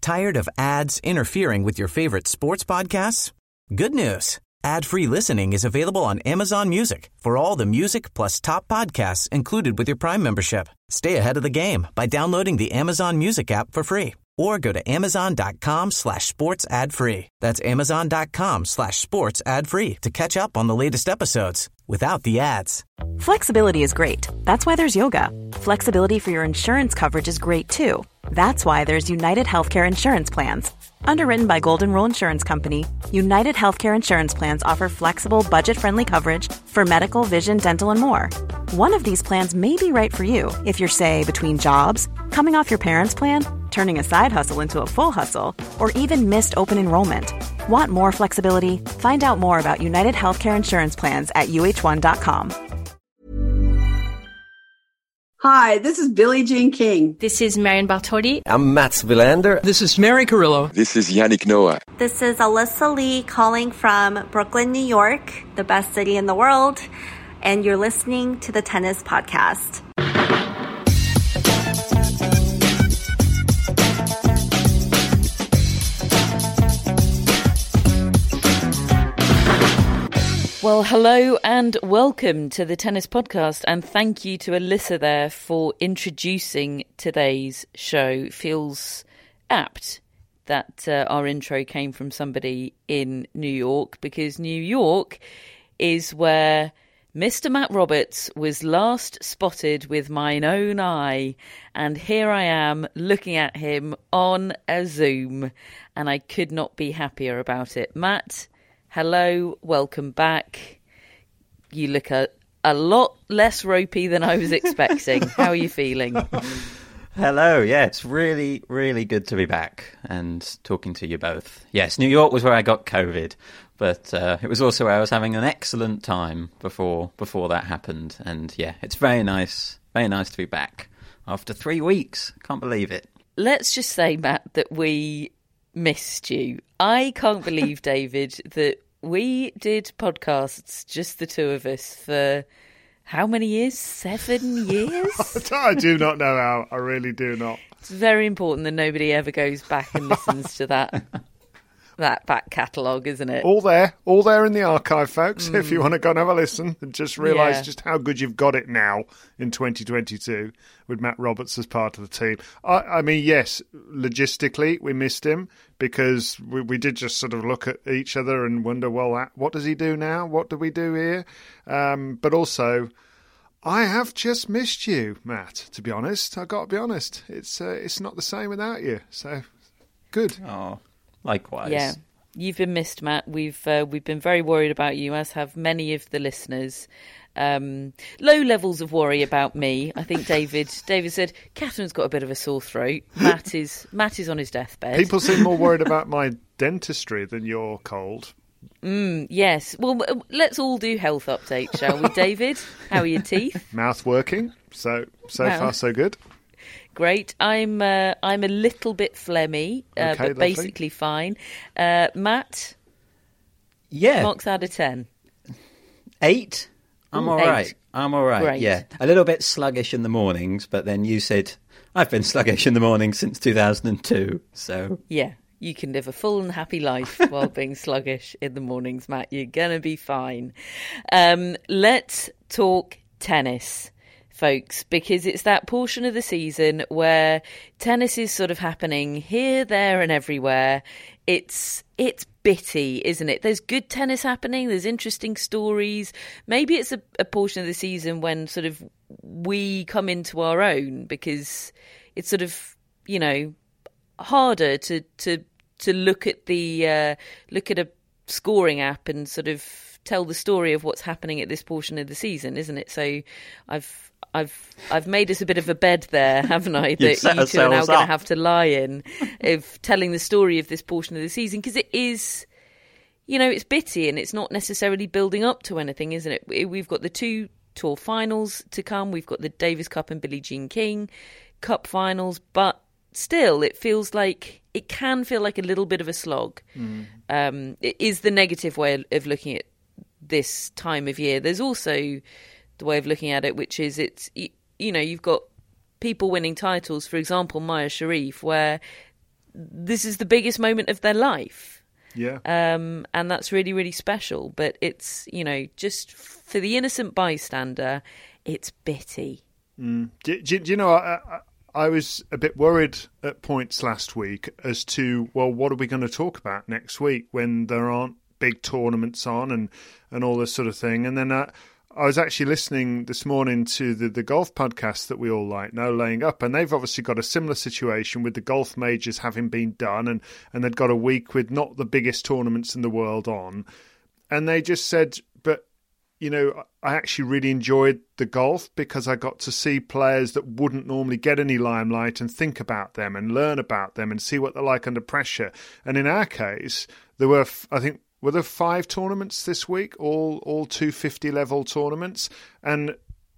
Tired of ads interfering with your favorite sports podcasts? Good news. Ad-free listening is available on Amazon Music for all the music plus top podcasts included with your Prime membership. Stay ahead of the game by downloading the Amazon Music app for free or go to amazon.com/sports ad free. That's amazon.com/sports ad free to catch up on the latest episodes without the ads. Flexibility is great. That's why there's yoga. Flexibility for your insurance coverage is great too. That's why there's United Healthcare Insurance Plans. Underwritten by Golden Rule Insurance Company, United Healthcare Insurance Plans offer flexible, budget-friendly coverage for medical, vision, dental, and more. One of these plans may be right for you if you're, say, between jobs, coming off your parents' plan, turning a side hustle into a full hustle, or even missed open enrollment. Want more flexibility? Find out more about United Healthcare Insurance Plans at uh1.com. Hi, this is Billie Jean King. This is Marion Bartoli. I'm Mats Wilander. This is Mary Carrillo. This is Yannick Noah. This is Alyssa Lee calling from Brooklyn, New York, the best city in the world, and you're listening to the Tennis Podcast. Well, hello and welcome to the Tennis Podcast, and thank you to Alyssa there for introducing today's show. Feels apt that our intro came from somebody in New York, because New York is where Mr. Matt Roberts was last spotted with mine own eye, and here I am looking at him on a Zoom, and I could not be happier about it. Matt, hello, welcome back. You look a lot less ropey than I was expecting. How are you feeling? Hello, yeah, it's really, really good to be back and talking to you both. Yes, New York was where I got COVID, but it was also where I was having an excellent time before that happened. And yeah, it's very nice to be back after 3 weeks. Can't believe it. Let's just say, Matt, that we missed you. I can't believe, David, that we did podcasts, just the two of us, for how many years? 7 years? I do not know how. I really do not. It's very important that nobody ever goes back and listens to that back catalogue, isn't it? All there in the archive, folks, if you want to go and have a listen and just realise just how good you've got it now in 2022 with Matt Roberts as part of the team. I mean, yes, logistically we missed him because we did just sort of look at each other and wonder, well, what does he do now? What do we do here? But also, I have just missed you, Matt, to be honest. I've got to be honest. It's not the same without you, so good. Oh, likewise. Yeah, you've been missed, Matt. We've been very worried about you, as have many of the listeners. Low levels of worry about me. I think David said Catherine's got a bit of a sore throat. Matt is on his deathbed. People seem more worried about my dentistry than your cold. Yes. Well, let's all do health updates, shall we, David? How are your teeth? Mouth working. So far so good. Great. I'm a little bit phlegmy, but lovely. Basically fine. Matt? Yeah. Marks out of 10. 8? I'm all right. 8. I'm all right. Great. Yeah. A little bit sluggish in the mornings, but then you said I've been sluggish in the morning since 2002. So yeah, you can live a full and happy life while being sluggish in the mornings, Matt. You're gonna be fine. Let's talk tennis, folks, because it's that portion of the season where tennis is sort of happening here, there, and everywhere. It's bitty, isn't it? There's good tennis happening. There's interesting stories. Maybe it's a portion of the season when sort of we come into our own, because it's sort of, harder to look at a scoring app and sort of tell the story of what's happening at this portion of the season, isn't it? So I've made us a bit of a bed there, haven't I? That you two are now going to have to lie in, of telling the story of this portion of the season, because it is, it's bitty and it's not necessarily building up to anything, isn't it? We've got the 2 tour finals to come. We've got the Davis Cup and Billie Jean King Cup finals, but still, it can feel like a little bit of a slog. It is the negative way of looking at this time of year. There's also the way of looking at it, which is you've got people winning titles, for example, Maya Sharif, where this is the biggest moment of their life. Yeah. And that's really, really special. But it's, just for the innocent bystander, it's bitty. Do you know, I was a bit worried at points last week as to, well, what are we going to talk about next week when there aren't big tournaments on and all this sort of thing. And then I was actually listening this morning to the golf podcast that we all like, No Laying Up, and they've obviously got a similar situation with the golf majors having been done, and they'd got a week with not the biggest tournaments in the world on. And they just said, but, I actually really enjoyed the golf because I got to see players that wouldn't normally get any limelight and think about them and learn about them and see what they're like under pressure. And in our case, there were, I think, were there 5 tournaments this week, all 250 level tournaments? And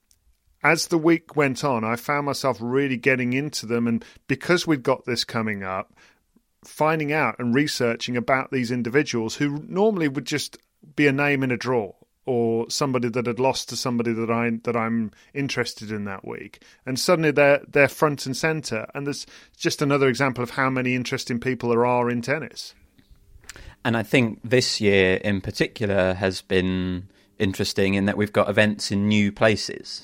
as the week went on, I found myself really getting into them. And because we'd got this coming up, finding out and researching about these individuals who normally would just be a name in a draw or somebody that had lost to somebody that I'm interested in that week. And suddenly they're front and centre. And there's just another example of how many interesting people there are in tennis. And I think this year in particular has been interesting in that we've got events in new places.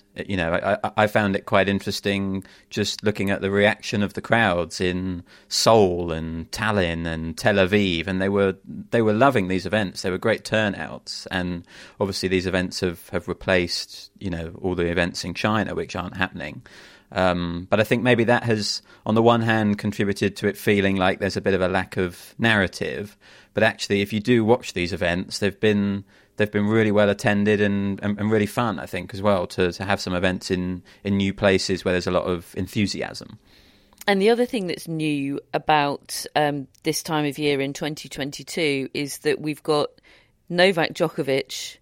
I found it quite interesting just looking at the reaction of the crowds in Seoul and Tallinn and Tel Aviv, and they were loving these events. They were great turnouts, and obviously these events have replaced all the events in China which aren't happening. But I think maybe that has, on the one hand, contributed to it feeling like there's a bit of a lack of narrative. But actually, if you do watch these events, they've been really well attended and really fun, I think, as well, to have some events in new places where there's a lot of enthusiasm. And the other thing that's new about this time of year in 2022 is that we've got Novak Djokovic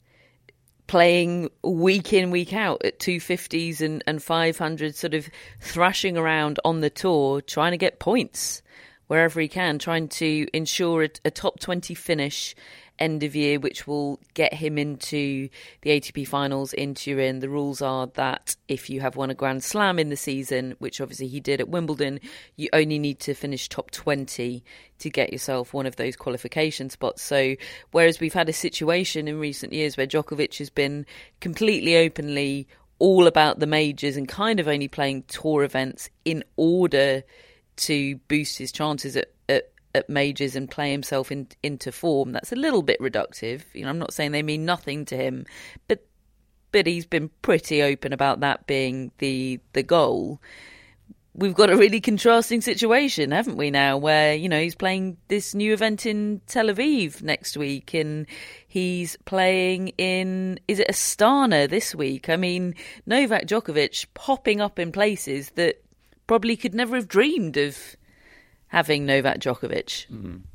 playing week in, week out at 250s and 500s, sort of thrashing around on the tour, trying to get points wherever he can, trying to ensure a top 20 finish end of year, which will get him into the ATP finals in Turin. The rules are that if you have won a Grand Slam in the season, which obviously he did at Wimbledon, you only need to finish top 20 to get yourself one of those qualification spots. So whereas we've had a situation in recent years where Djokovic has been completely openly all about the majors and kind of only playing tour events in order to boost his chances at majors and play himself into form, that's a little bit reductive. I'm not saying they mean nothing to him, but he's been pretty open about that being the goal. We've got a really contrasting situation, haven't we, now, where, he's playing this new event in Tel Aviv next week and he's playing in, is it Astana this week? I mean, Novak Djokovic popping up in places that probably could never have dreamed of having Novak Djokovic.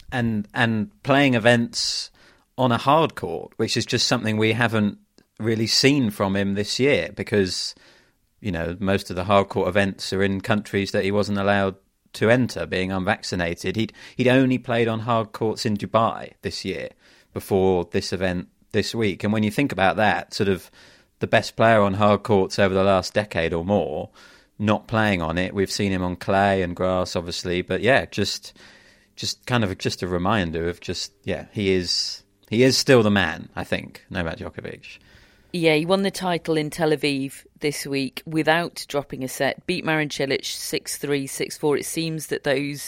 And playing events on a hard court, which is just something we haven't really seen from him this year because, most of the hard court events are in countries that he wasn't allowed to enter, being unvaccinated. He'd only played on hard courts in Dubai this year before this event this week. And when you think about that, sort of the best player on hard courts over the last decade or more, not playing on it. We've seen him on clay and grass, obviously, but yeah, just kind of just a reminder of he is still the man, I think, Novak Djokovic. Yeah, he won the title in Tel Aviv this week without dropping a set, beat Marin Cilic 6-3, 6-4. It seems that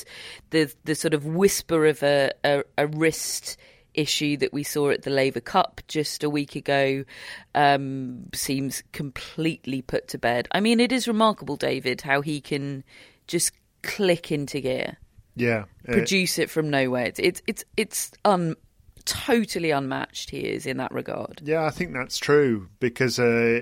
the sort of whisper of a wrist issue that we saw at the Laver Cup just a week ago seems completely put to bed. I mean, it is remarkable, David, how he can just click into gear. Yeah. Produce it from nowhere. It's totally unmatched, he is, in that regard. Yeah, I think that's true because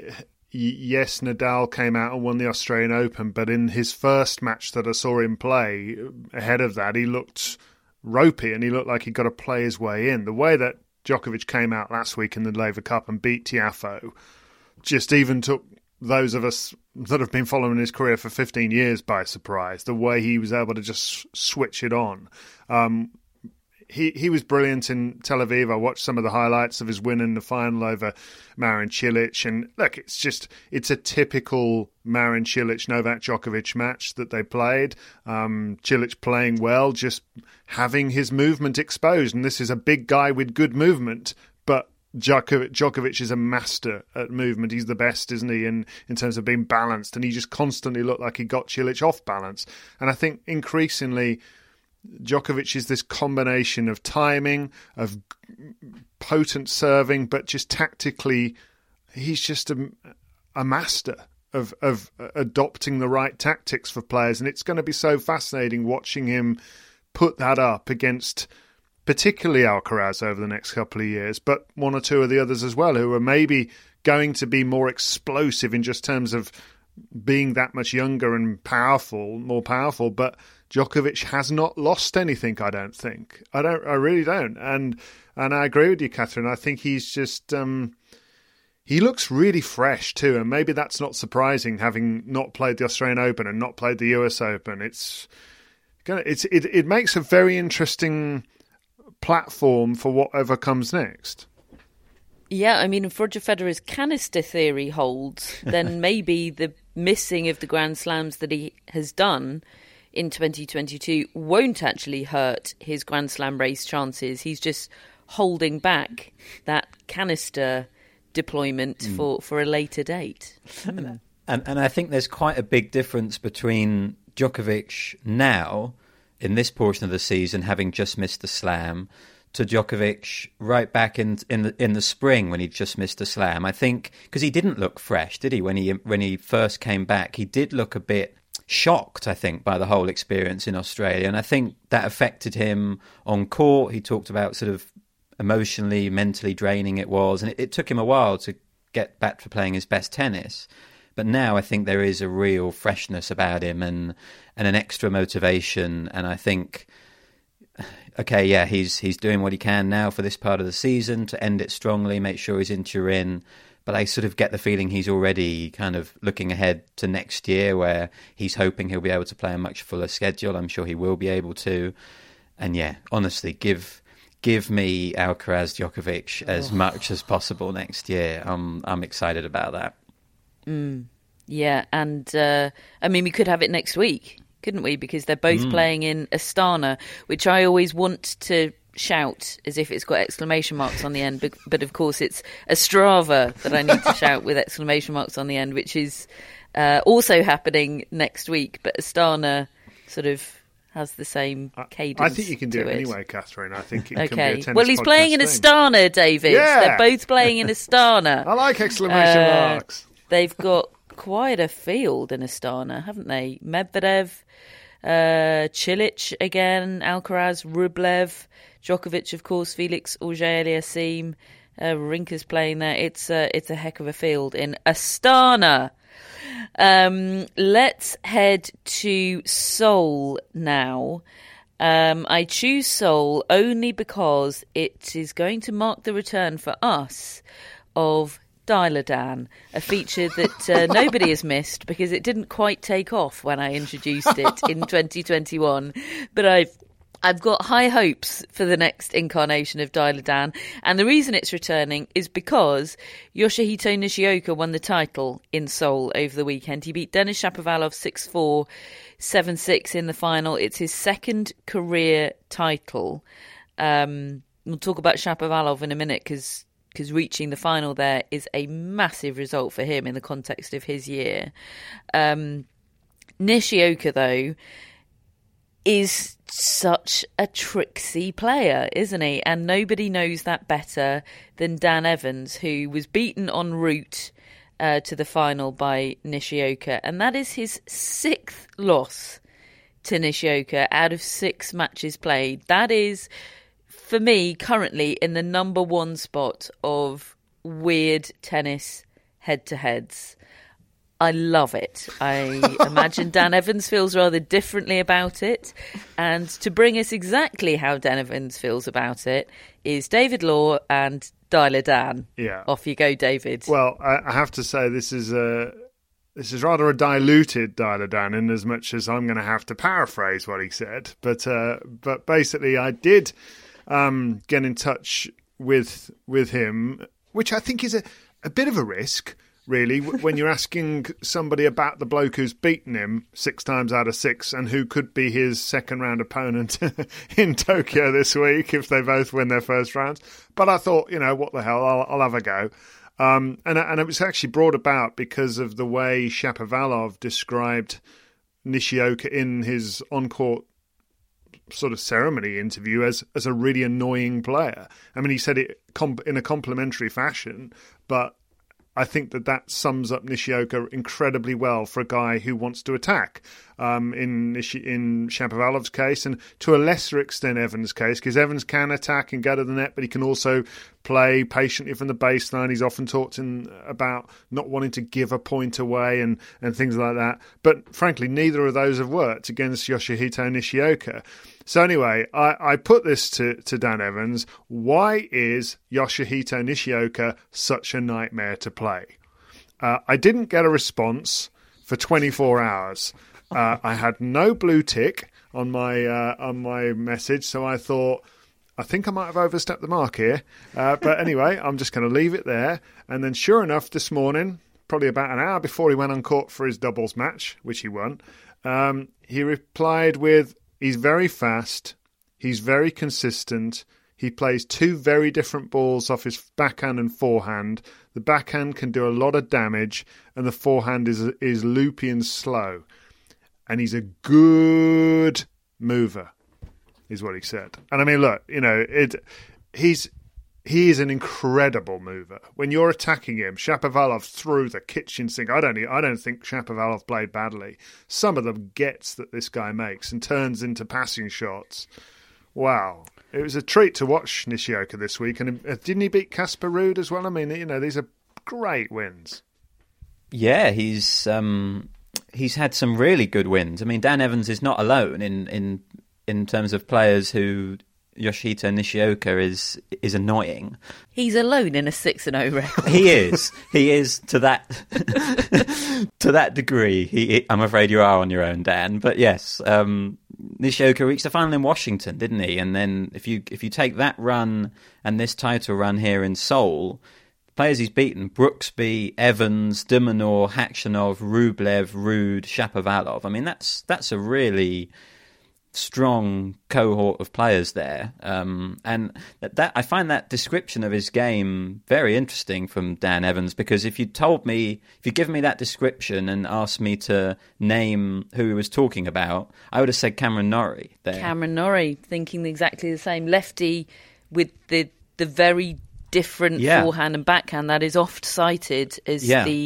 yes, Nadal came out and won the Australian Open, but in his first match that I saw him play, ahead of that, he looked ropey and he looked like he got to play his way in. The way that Djokovic came out last week in the Laver Cup and beat Tiafoe just even took those of us that have been following his career for 15 years by surprise. The way he was able to just switch it on. he was brilliant in Tel Aviv. I watched some of the highlights of his win in the final over Marin Cilic. And look, it's a typical Marin Cilic, Novak Djokovic match that they played. Cilic playing well, just having his movement exposed. And this is a big guy with good movement, but Djokovic is a master at movement. He's the best, isn't he, in terms of being balanced. And he just constantly looked like he got Cilic off balance. And I think increasingly Djokovic is this combination of timing, of potent serving, but just tactically, he's just a master of adopting the right tactics for players. And it's going to be so fascinating watching him put that up against particularly Alcaraz over the next couple of years, but one or two of the others as well, who are maybe going to be more explosive in just terms of being that much younger and more powerful, but Djokovic has not lost anything, I don't think. I really don't. And I agree with you, Catherine. I think he's just he looks really fresh too, and maybe that's not surprising, having not played the Australian Open and not played the US Open. It makes a very interesting platform for whatever comes next. Yeah, I mean, if Roger Federer's canister theory holds, then maybe the missing of the Grand Slams that he has done in 2022 won't actually hurt his Grand Slam race chances. He's just holding back that canister deployment for a later date. And I think there's quite a big difference between Djokovic now, in this portion of the season, having just missed the Slam, to Djokovic right back in the spring when he just missed a Slam. I think because he didn't look fresh, did he? When he first came back, he did look a bit shocked, I think, by the whole experience in Australia, and I think that affected him on court. He talked about sort of emotionally, mentally draining it was, and it took him a while to get back to playing his best tennis. But now I think there is a real freshness about him and an extra motivation, and I think, okay, yeah, he's doing what he can now for this part of the season to end it strongly, make sure he's in Turin. But I sort of get the feeling he's already kind of looking ahead to next year, where he's hoping he'll be able to play a much fuller schedule. I'm sure he will be able to. And yeah, honestly, give me Alcaraz Djokovic as much as possible next year. I'm excited about that. Yeah, and I mean, we could have it next week, couldn't we? Because they're both playing in Astana, which I always want to shout as if it's got exclamation marks on the end, but of course it's Ostrava that I need to shout with exclamation marks on the end, which is also happening next week, but Astana sort of has the same cadence. I think you can do it anyway, Catherine. I think it can be a tennis well, he's playing in Astana, David. Yeah. They're both playing in Astana. I like exclamation marks. They've got quite a field in Astana, haven't they? Medvedev, Cilic again, Alcaraz, Rublev, Djokovic, of course, Felix Auger-Aliassime, Rinka's playing there. It's a heck of a field in Astana. Let's head to Seoul now. I choose Seoul only because it is going to mark the return for us of Dialer Dan, a feature that nobody has missed because it didn't quite take off when I introduced it in 2021. But I've got high hopes for the next incarnation of Dialer Dan, and the reason it's returning is because Yoshihito Nishioka won the title in Seoul over the weekend. He beat Denis Shapovalov 6-4, 7-6 in the final. It's his second career title. We'll talk about Shapovalov in a minute because reaching the final there is a massive result for him in the context of his year. Nishioka, though, is such a tricksy player, isn't he? And nobody knows that better than Dan Evans, who was beaten en route to the final by Nishioka. And that is his 6th loss to Nishioka out of 6 matches played. That is, for me, currently in the number 1 spot of weird tennis head-to-heads. I love it. I imagine Dan Evans feels rather differently about it. And to bring us exactly how Dan Evans feels about it is David Law and Dialer Dan. Yeah. Off you go, David. Well, I have to say this is rather a diluted Dialer Dan, in as much as I'm going to have to paraphrase what he said. But basically, I did get in touch with him, which I think is a bit of a risk, really, when you're asking somebody about the bloke who's beaten him 6 times out of 6 and who could be his second-round opponent in Tokyo this week if they both win their first rounds. But I thought, what the hell, I'll have a go. And it was actually brought about because of the way Shapovalov described Nishioka in his on-court sort of ceremony interview as a really annoying player. I mean, he said it in a complimentary fashion, but I think that sums up Nishioka incredibly well for a guy who wants to attack. In Shapovalov's case, and to a lesser extent Evans' case, because Evans can attack and go to the net, but he can also play patiently from the baseline. He's often talked about not wanting to give a point away and things like that. But frankly, neither of those have worked against Yoshihito Nishioka. So anyway, I put this to Dan Evans. Why is Yoshihito Nishioka such a nightmare to play? I didn't get a response for 24 hours. I had no blue tick on my message, so I thought, I think I might have overstepped the mark here. But anyway, I'm just going to leave it there. And then sure enough, this morning, probably about an hour before he went on court for his doubles match, which he won, he replied with, he's very fast, he's very consistent, he plays 2 very different balls off his backhand and forehand. The backhand can do a lot of damage, and the forehand is loopy and slow. And he's a good mover, is what he said. And I mean, look, he is an incredible mover. When you're attacking him, Shapovalov threw the kitchen sink. I don't think Shapovalov played badly. Some of the gets that this guy makes and turns into passing shots. Wow. It was a treat to watch Nishioka this week. And didn't he beat Casper Ruud as well? I mean, these are great wins. Yeah, he's had some really good wins. I mean, Dan Evans is not alone in terms of players who Yoshihito Nishioka is annoying. He's alone in a 6-0 record. He is to that to that degree. I'm afraid you are on your own, Dan. But yes, Nishioka reached the final in Washington, didn't he? And then if you take that run and this title run here in Seoul, players he's beaten: Brooksby, Evans, de Minaur, Khachanov, Rublev, Ruud, Shapovalov. I mean, that's a really strong cohort of players there, and that I find that description of his game very interesting from Dan Evans, because if you given me that description and asked me to name who he was talking about, I would have said Cameron Norrie there. Cameron Norrie, thinking exactly the same. Lefty with the very different forehand and backhand that is oft cited as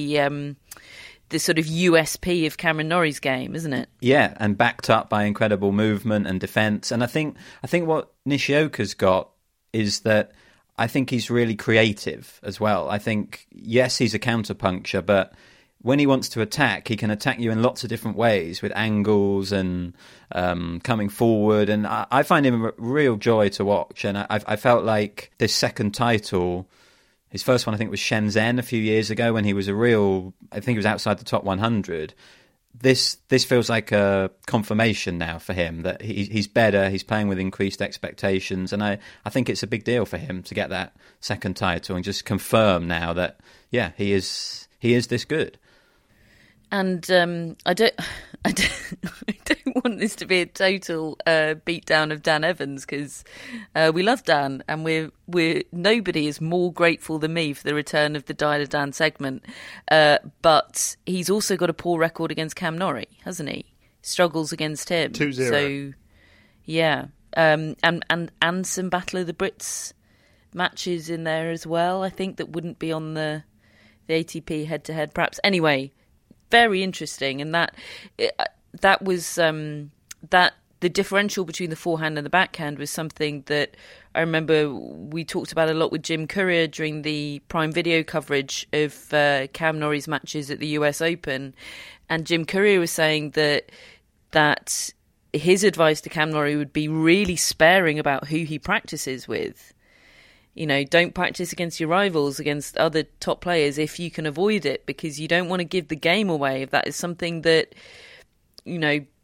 the sort of USP of Cameron Norrie's game, isn't it? Yeah, and backed up by incredible movement and defence. And I think what Nishioka's got is that I think he's really creative as well. I think, yes, he's a counterpuncture, but when he wants to attack, he can attack you in lots of different ways with angles and coming forward. And I find him a real joy to watch. And I felt like this second title, his first one I think was Shenzhen a few years ago when he was I think he was outside the top 100. This feels like a confirmation now for him that he's better, he's playing with increased expectations, and I think it's a big deal for him to get that second title and just confirm now that, yeah, he is this good. And I don't want this to be a total beatdown of Dan Evans, because we love Dan, and we're nobody is more grateful than me for the return of the Dial of Dan segment. But he's also got a poor record against Cam Norrie, hasn't he? Struggles against him 2-0. So yeah, and some Battle of the Brits matches in there as well. I think that wouldn't be on the ATP head-to-head, perhaps. Anyway. Very interesting, and that was that the differential between the forehand and the backhand was something that I remember we talked about a lot with Jim Courier during the Prime Video coverage of Cam Norrie's matches at the US Open, and Jim Courier was saying that his advice to Cam Norrie would be really sparing about who he practices with. Don't practice against your rivals, against other top players if you can avoid it, because you don't want to give the game away if that is something that,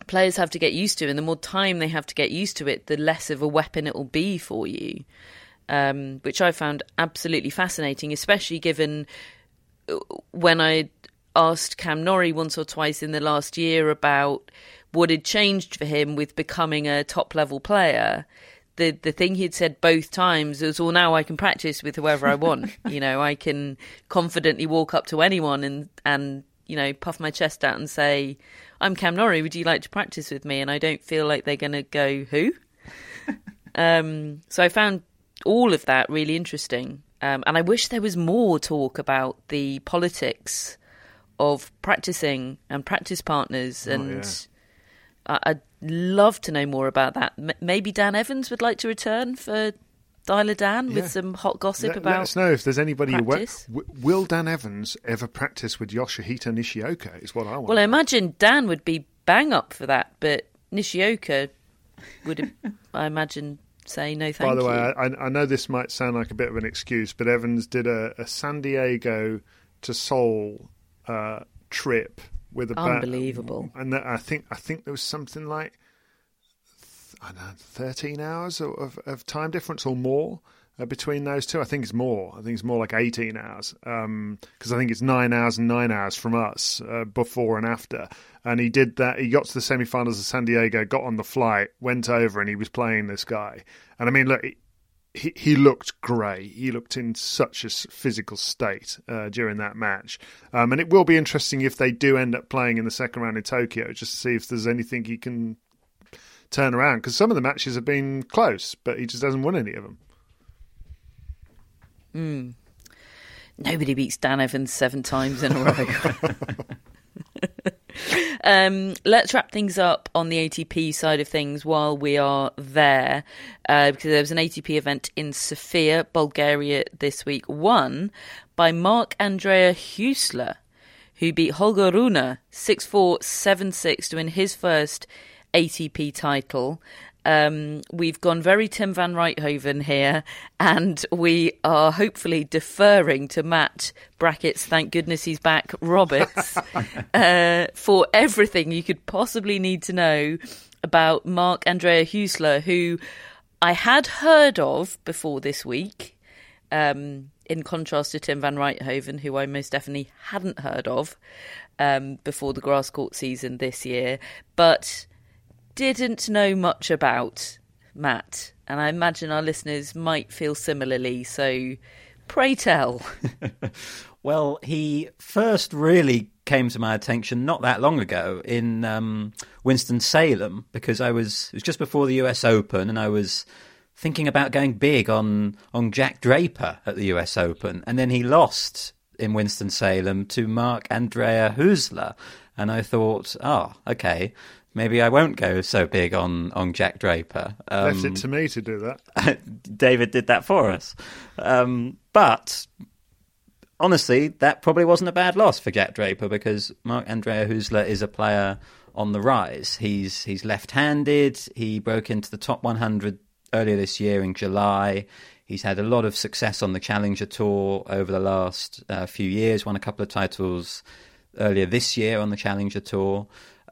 players have to get used to, and the more time they have to get used to it, the less of a weapon it will be for you, which I found absolutely fascinating, especially given when I asked Cam Norrie once or twice in the last year about what had changed for him with becoming a top-level player. The thing he'd said both times was, well, now I can practice with whoever I want. I can confidently walk up to anyone and puff my chest out and say, I'm Cam Norrie, would you like to practice with me? And I don't feel like they're going to go, who? So I found all of that really interesting. And I wish there was more talk about the politics of practicing and practice partners. I'd love to know more about that. Maybe Dan Evans would like to return for Dialer Dan with some hot gossip about Let us know if there's anybody practice. Will Dan Evans ever practice with Yoshihito Nishioka is what I want. Well, I imagine Dan would be bang up for that, but Nishioka would, I imagine, say no thank you. By the way, I know this might sound like a bit of an excuse, but Evans did a San Diego to Seoul trip with unbelievable, and I think there was something like 13 hours of time difference or more between those two. I think it's more. I think it's more like 18 hours because I think it's 9 hours and 9 hours from us before and after. And he did that. He got to the semi-finals of San Diego, got on the flight, went over, and he was playing this guy. And I mean, look. He looked great. He looked in such a physical state during that match. And it will be interesting if they do end up playing in the second round in Tokyo, just to see if there's anything he can turn around. Because some of the matches have been close, but he just hasn't won any of them. Nobody beats Dan Evans 7 times in a row. Let's wrap things up on the ATP side of things while we are there, because there was an ATP event in Sofia, Bulgaria this week, won by Marc-Andrea Huesler, who beat Holger Rune 6-4, 7-6 to win his first ATP title. We've gone very Tim van Rijthoven here, and we are hopefully deferring to Matt brackets, thank goodness he's back, Roberts, for everything you could possibly need to know about Marc-Andrea Huesler, who I had heard of before this week, in contrast to Tim van Rijthoven, who I most definitely hadn't heard of before the grass court season this year, but didn't know much about Matt, and I imagine our listeners might feel similarly, so pray tell. Well, he first really came to my attention not that long ago in Winston-Salem, because it was just before the US Open, and I was thinking about going big on Jack Draper at the US Open, and then he lost in Winston-Salem to Marc-Andrea Huesler, and I thought, okay, maybe I won't go so big on Jack Draper. Left it to me to do that. David did that for us. But honestly, that probably wasn't a bad loss for Jack Draper, because Marc-Andrea Huesler is a player on the rise. He's left-handed. He broke into the top 100 earlier this year in July. He's had a lot of success on the Challenger Tour over the last few years, won a couple of titles earlier this year on the Challenger Tour.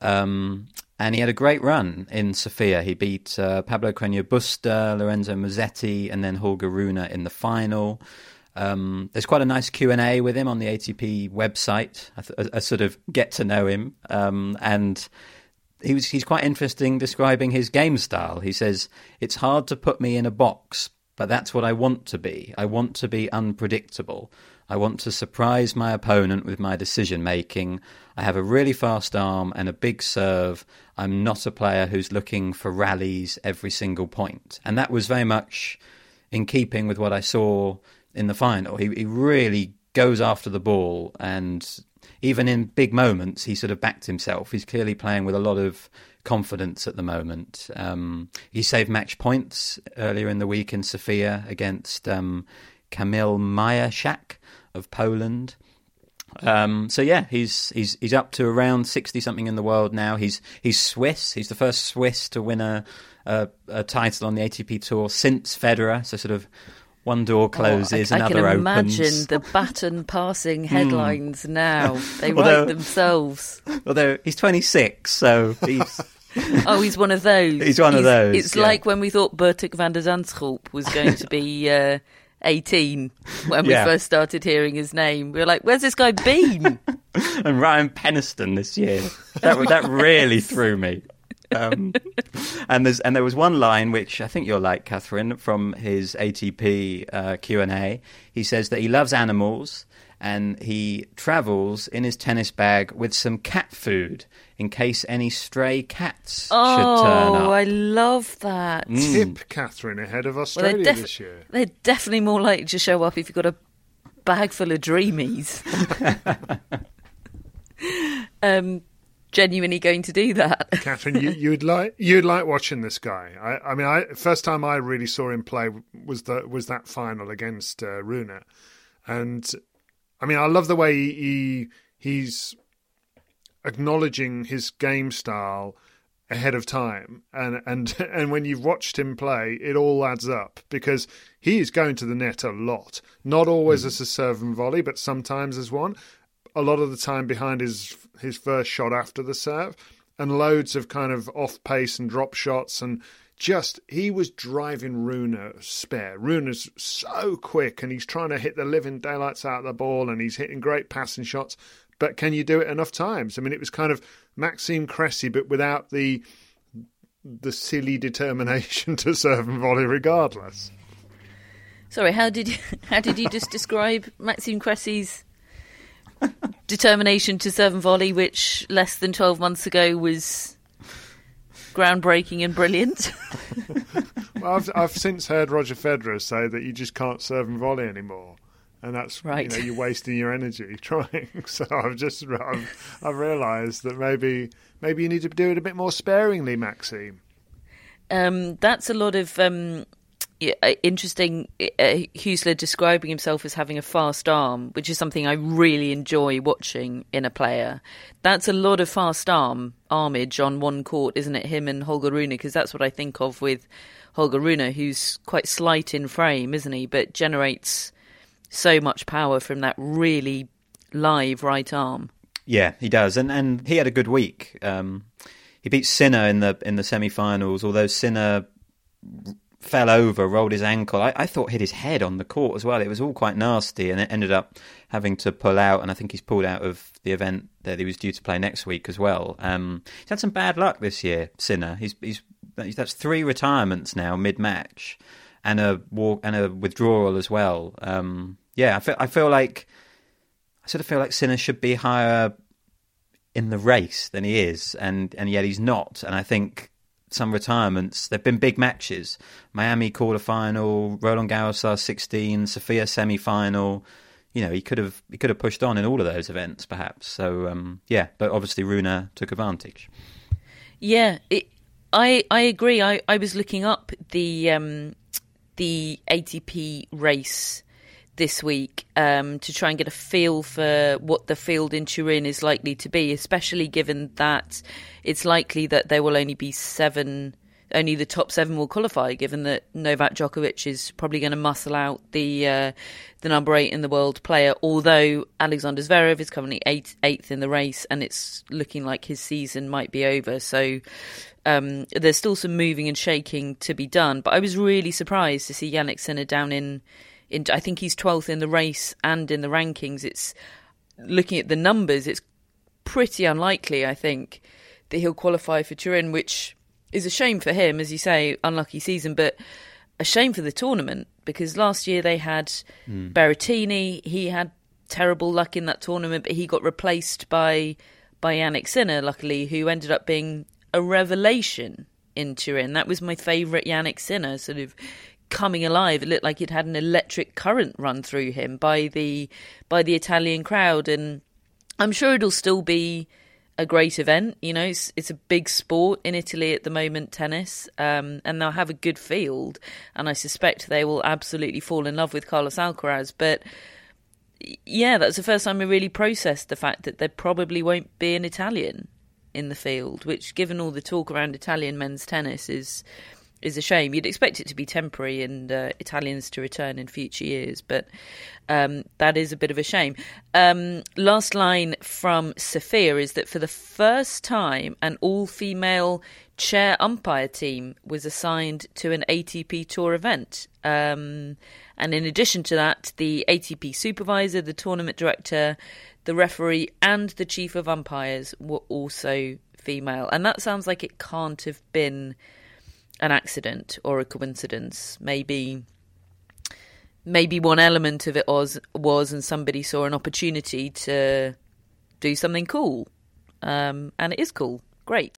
And he had a great run in Sofia. He beat Pablo Carreño Busta, Lorenzo Musetti, and then Holger Rune in the final. There's quite a nice Q&A with him on the ATP website, a sort of get to know him. And he's quite interesting describing his game style. He says, "It's hard to put me in a box, but that's what I want to be. I want to be unpredictable. I want to surprise my opponent with my decision-making. I have a really fast arm and a big serve. I'm not a player who's looking for rallies every single point." And that was very much in keeping with what I saw in the final. He really goes after the ball, and even in big moments, he sort of backed himself. He's clearly playing with a lot of confidence at the moment. He saved match points earlier in the week in Sofia against Kamil Majeszak of Poland. So yeah, he's up to around 60-something in the world now. He's Swiss. He's the first Swiss to win a title on the ATP Tour since Federer. So sort of one door closes, another opens. I can imagine the baton passing headlines now. They write themselves. Although he's 26, so Oh, he's one of those. He's one of those. It's like when we thought Bertuk van der Zandschulp was going to be 18 when we first started hearing his name. We were like, where's this guy been? And Ryan Peniston this year. That really threw me. And there was one line which I think you'll like, Catherine, from his ATP Q&A. He says that he loves animals and he travels in his tennis bag with some cat food in case any stray cats should turn up. Oh, I love that. Tip, Catherine, ahead of Australia this year. They're definitely more likely to show up if you've got a bag full of dreamies. Genuinely going to do that. Catherine, you'd like watching this guy. I mean, first time I really saw him play was that final against Rune, and I mean, I love the way he's acknowledging his game style ahead of time, and when you've watched him play, it all adds up because he is going to the net a lot. Not always as a serve and volley, but sometimes as one. A lot of the time behind his first shot after the serve, and loads of kind of off pace and drop shots, and just he was driving Rune spare. Rune's so quick, and he's trying to hit the living daylights out of the ball, and he's hitting great passing shots. But can you do it enough times? I mean, it was kind of Maxime Cressy, but without the silly determination to serve and volley regardless. Sorry, how did you just describe Maxime Cressy's determination to serve and volley, which less than 12 months ago was groundbreaking and brilliant? Well, I've since heard Roger Federer say that you just can't serve and volley anymore, and that's right. You're wasting your energy trying. So I've realised that maybe you need to do it a bit more sparingly, Maxime. That's a lot of interesting. Huesler describing himself as having a fast arm, which is something I really enjoy watching in a player. That's a lot of fast armage on one court, isn't it? Him and Holger Rune, because that's what I think of with Holger Rune, who's quite slight in frame, isn't he? But generates so much power from that really live right arm. Yeah, he does, and he had a good week. He beat Sinner in the semi-finals, although Sinner fell over, rolled his ankle. I thought hit his head on the court as well. It was all quite nasty, and it ended up having to pull out, and I think he's pulled out of the event that he was due to play next week as well. He's had some bad luck this year, Sinner. That's 3 retirements now mid-match, and a withdrawal as well. I feel like Sinner should be higher in the race than he is, and yet he's not. And I think some retirements, they've been big matches. Miami quarterfinal, Roland Garros 16, Sofia semi-final. You know, he could have pushed on in all of those events, perhaps. So but obviously Rune took advantage. Yeah, I agree. I was looking up the ATP race this week to try and get a feel for what the field in Turin is likely to be, especially given that it's likely that there will only be 7, only the top 7 will qualify, given that Novak Djokovic is probably going to muscle out the number 8 in the world player, although Alexander Zverev is currently 8th in the race, and it's looking like his season might be over. So there's still some moving and shaking to be done. But I was really surprised to see Jannik Sinner down in I think he's 12th in the race and in the rankings. It's looking at the numbers, it's pretty unlikely, I think, that he'll qualify for Turin, which is a shame for him, as you say, unlucky season, but a shame for the tournament, because last year they had Berrettini. He had terrible luck in that tournament, but he got replaced by Jannik Sinner, luckily, who ended up being a revelation in Turin. That was my favourite Jannik Sinner, sort of coming alive. It looked like it had an electric current run through him by the Italian crowd, and I'm sure it'll still be a great event. You know, it's a big sport in Italy at the moment, tennis, and they'll have a good field, and I suspect they will absolutely fall in love with Carlos Alcaraz. But yeah, that's the first time I really processed the fact that there probably won't be an Italian in the field, which, given all the talk around Italian men's tennis, is a shame. You'd expect it to be temporary and Italians to return in future years, but that is a bit of a shame. Last line from Sofia is that for the first time, an all-female chair umpire team was assigned to an ATP Tour event. And in addition to that, the ATP supervisor, the tournament director, the referee and the chief of umpires were also female. And that sounds like it can't have been an accident or a coincidence. Maybe one element of it was and somebody saw an opportunity to do something cool. And it is cool. Great.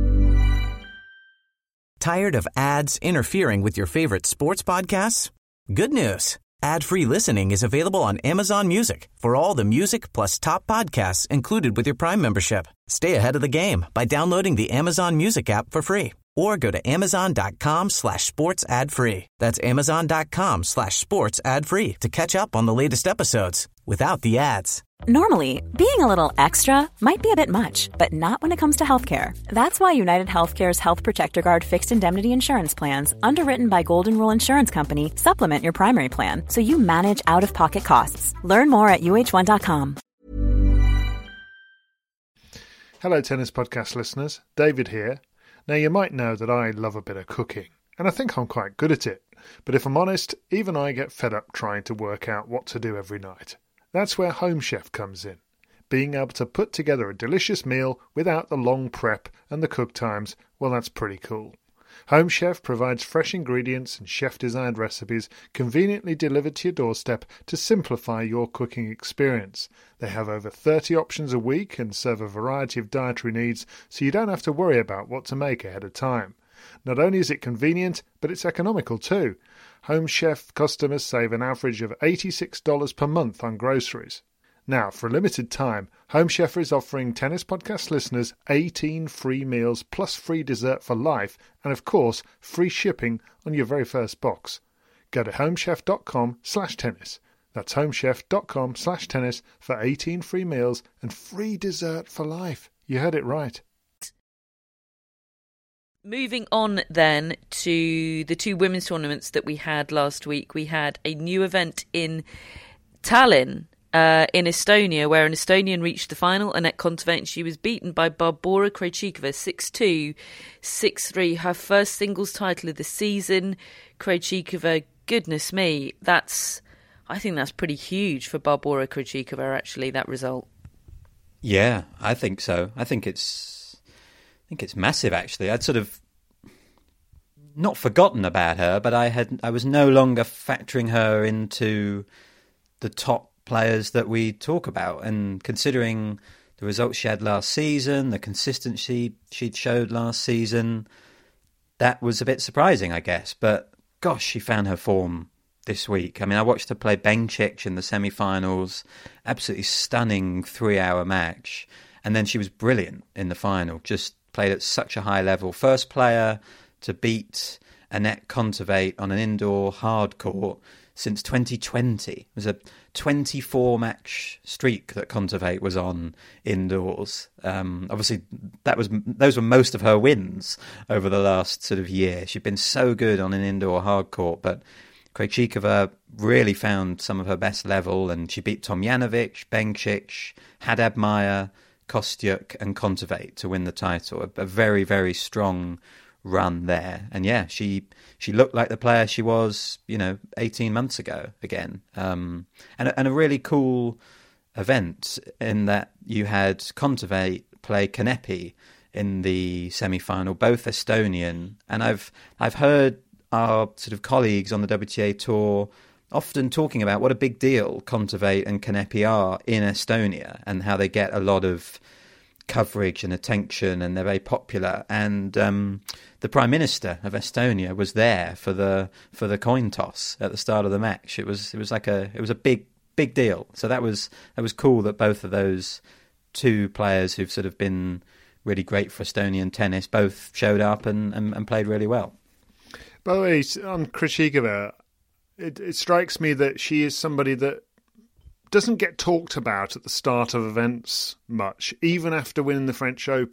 Tired of ads interfering with your favorite sports podcasts? Good news. Ad-free listening is available on Amazon Music for all the music plus top podcasts included with your Prime membership. Stay ahead of the game by downloading the Amazon Music app for free or go to amazon.com/sports ad free. That's amazon.com/sports ad free to catch up on the latest episodes without the ads. Normally, being a little extra might be a bit much, but not when it comes to healthcare. That's why United Healthcare's Health Protector Guard fixed indemnity insurance plans, underwritten by Golden Rule Insurance Company, supplement your primary plan so you manage out-of-pocket costs. Learn more at uh1.com. Hello, Tennis Podcast listeners. David here. Now, you might know that I love a bit of cooking, and I think I'm quite good at it. But if I'm honest, even I get fed up trying to work out what to do every night. That's where Home Chef comes in. Being able to put together a delicious meal without the long prep and the cook times, well, that's pretty cool. Home Chef provides fresh ingredients and chef-designed recipes conveniently delivered to your doorstep to simplify your cooking experience. They have over 30 options a week and serve a variety of dietary needs, so you don't have to worry about what to make ahead of time. Not only is it convenient, but it's economical too. Home Chef customers save an average of $86 per month on groceries. Now, for a limited time, Home Chef is offering Tennis Podcast listeners 18 free meals plus free dessert for life and, of course, free shipping on your very first box. Go to homechef.com/tennis. That's homechef.com/tennis for 18 free meals and free dessert for life. You heard it right. Moving on then to the two women's tournaments that we had last week. We had a new event in Tallinn, in Estonia, where an Estonian reached the final, Anett Kontaveit, and she was beaten by Barbora Krejcikova 6-2, 6-3. Her first singles title of the season. Krejcikova, goodness me, I think that's pretty huge for Barbora Krejcikova, actually, that result. Yeah, I think so. I think it's massive, actually. I'd sort of not forgotten about her, but I was no longer factoring her into the top players that we talk about. And considering the results she had last season, the consistency she'd showed last season, that was a bit surprising, I guess. But gosh, she found her form this week. I mean, I watched her play Bencic in the semi-finals, absolutely stunning 3-hour match. And then she was brilliant in the final, just played at such a high level. First player to beat Anett Kontaveit on an indoor hard court since 2020. It was a 24-match streak that Kontaveit was on indoors. Obviously, those were most of her wins over the last sort of year. She'd been so good on an indoor hard court, but Krejcikova really found some of her best level, and she beat Tomljanovic, Bencic, Haddad Maia, Kostyuk and Kontaveit to win the title. A very, very strong run there. And yeah, she looked like the player she was, 18 months ago again. And a really cool event in that you had Kontaveit play Kanepi in the semi-final, both Estonian. And I've heard our sort of colleagues on the WTA Tour often talking about what a big deal Kontaveit and Kanepi are in Estonia and how they get a lot of coverage and attention and they're very popular. And the Prime Minister of Estonia was there for the coin toss at the start of the match. It was a big deal. So that was cool that both of those two players who've sort of been really great for Estonian tennis both showed up and played really well. By the way, on Krejcikova, it strikes me that she is somebody that doesn't get talked about at the start of events much, even after winning the French Open.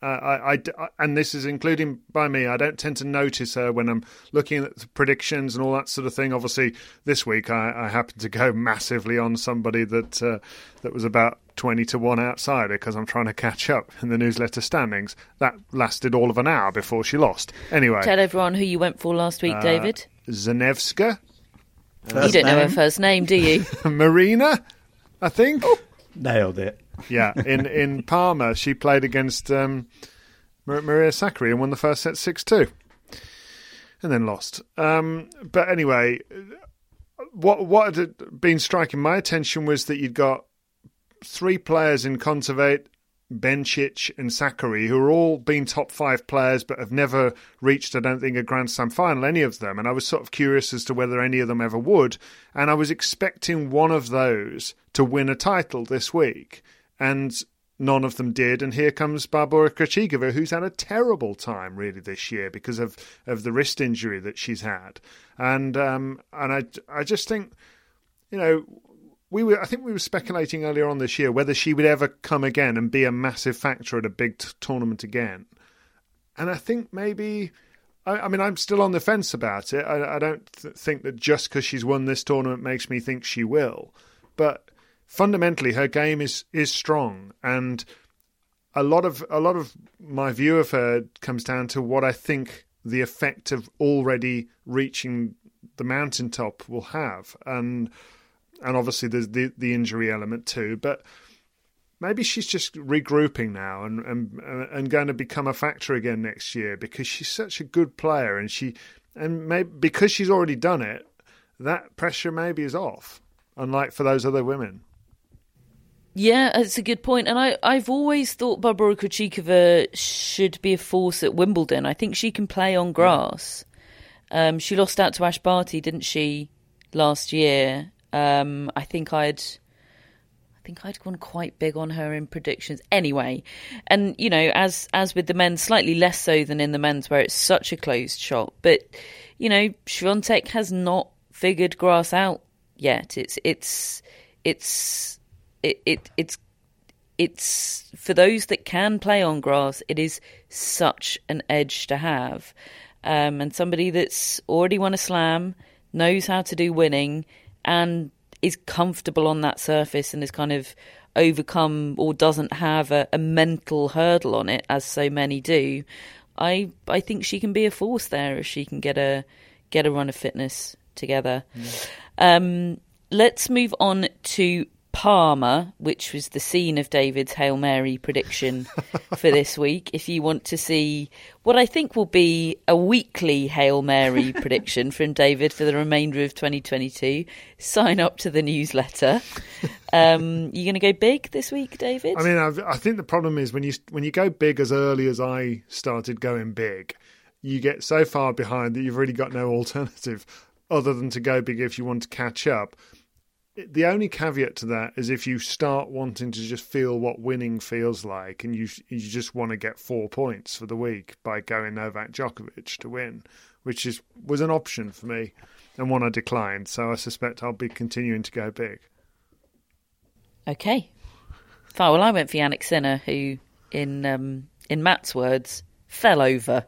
And this is including by me. I don't tend to notice her when I'm looking at the predictions and all that sort of thing. Obviously, this week I happened to go massively on somebody that was about 20-1 outsider because I'm trying to catch up in the newsletter standings. That lasted all of an hour before she lost. Anyway, tell everyone who you went for last week, David. Zanevska. You don't know her first name, do you? Marina, I think. Oh, nailed it. Yeah, in Parma, she played against Maria Sakkari and won the first set 6-2, and then lost. But anyway, what had been striking my attention was that you'd got 3 players in Kontaveit, Bencic and Sakkari, who are all been top 5 players but have never reached, I don't think, a Grand Slam final, any of them. And I was sort of curious as to whether any of them ever would. And I was expecting one of those to win a title this week. And none of them did. And here comes Barbora Krejcikova, who's had a terrible time really this year because of the wrist injury that she's had. And I just think, you know, I think we were speculating earlier on this year whether she would ever come again and be a massive factor at a big tournament again. And I think maybe, I mean, I'm still on the fence about it. I don't think that just because she's won this tournament makes me think she will. But fundamentally, her game is strong, and a lot of my view of her comes down to what I think the effect of already reaching the mountaintop will have, and obviously there's the injury element too. But maybe she's just regrouping now and going to become a factor again next year because she's such a good player, and maybe because she's already done it, that pressure maybe is off, unlike for those other women. Yeah, that's a good point. And I've always thought Barbora Krejcikova should be a force at Wimbledon. I think she can play on grass. She lost out to Ash Barty, didn't she, last year? I think I'd gone quite big on her in predictions. Anyway, and, you know, as with the men, slightly less so than in the men's where it's such a closed shot. But, you know, Swiatek has not figured grass out yet. It's for those that can play on grass, it is such an edge to have. And somebody that's already won a slam, knows how to do winning, and is comfortable on that surface and is kind of overcome or doesn't have a mental hurdle on it, as so many do. I think she can be a force there if she can get a run of fitness together. Yeah. Let's move on to Parma, which was the scene of David's Hail Mary prediction for this week. If you want to see what I think will be a weekly Hail Mary prediction from David for the remainder of 2022, sign up to the newsletter. You going to go big this week, David? I mean, I think the problem is when you go big as early as I started going big, you get so far behind that you've really got no alternative other than to go big if you want to catch up. The only caveat to that is if you start wanting to just feel what winning feels like and you just want to get 4 points for the week by going Novak Djokovic to win, which was an option for me and one I declined. So I suspect I'll be continuing to go big. Okay. Fine. Well, I went for Jannik Sinner, who, in Matt's words, fell over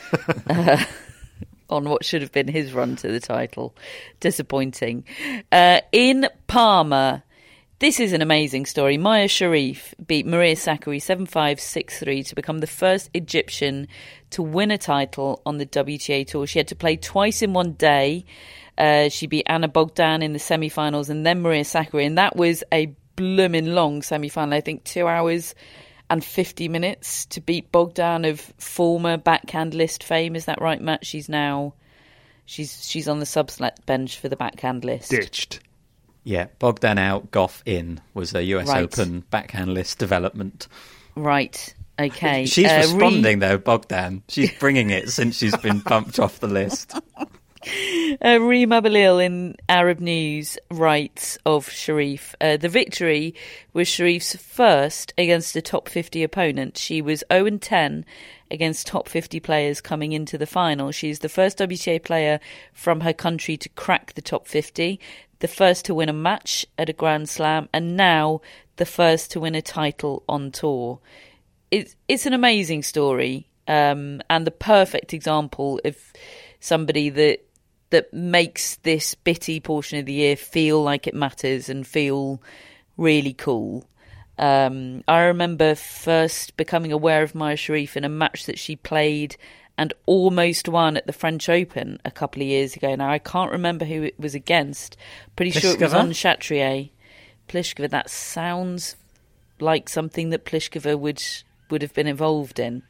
on what should have been his run to the title. Disappointing. In Parma, this is an amazing story. Maya Sharif beat Maria Sakkari 7-5, 6-3 to become the first Egyptian to win a title on the WTA Tour. She had to play twice in one day. She beat Anna Bogdan in the semi-finals and then Maria Sakkari, and that was a blooming long semi-final. I think 2 hours and 50 minutes to beat Bogdan of former backhand list fame. Is that right, Matt? She's on the subs bench for the backhand list. Ditched. Yeah, Bogdan out, Goff in was a US Open backhand list development. Right, okay. She's responding though, Bogdan. She's bringing it since she's been bumped off the list. Rima Balil in Arab News writes of Sharif, the victory was Sharif's first against a top 50 opponent. She was 0-10 against top 50 players coming into the final. She's the first WTA player from her country to crack the top 50, the first to win a match at a Grand Slam, and now the first to win a title on tour. it's an amazing story, and the perfect example of somebody that makes this bitty portion of the year feel like it matters and feel really cool. I remember first becoming aware of Mayar Sherif in a match that she played and almost won at the French Open a couple of years ago. Now, I can't remember who it was against. Pretty sure it was on Chatrier. Pliskova, that sounds like something that Pliskova would have been involved in.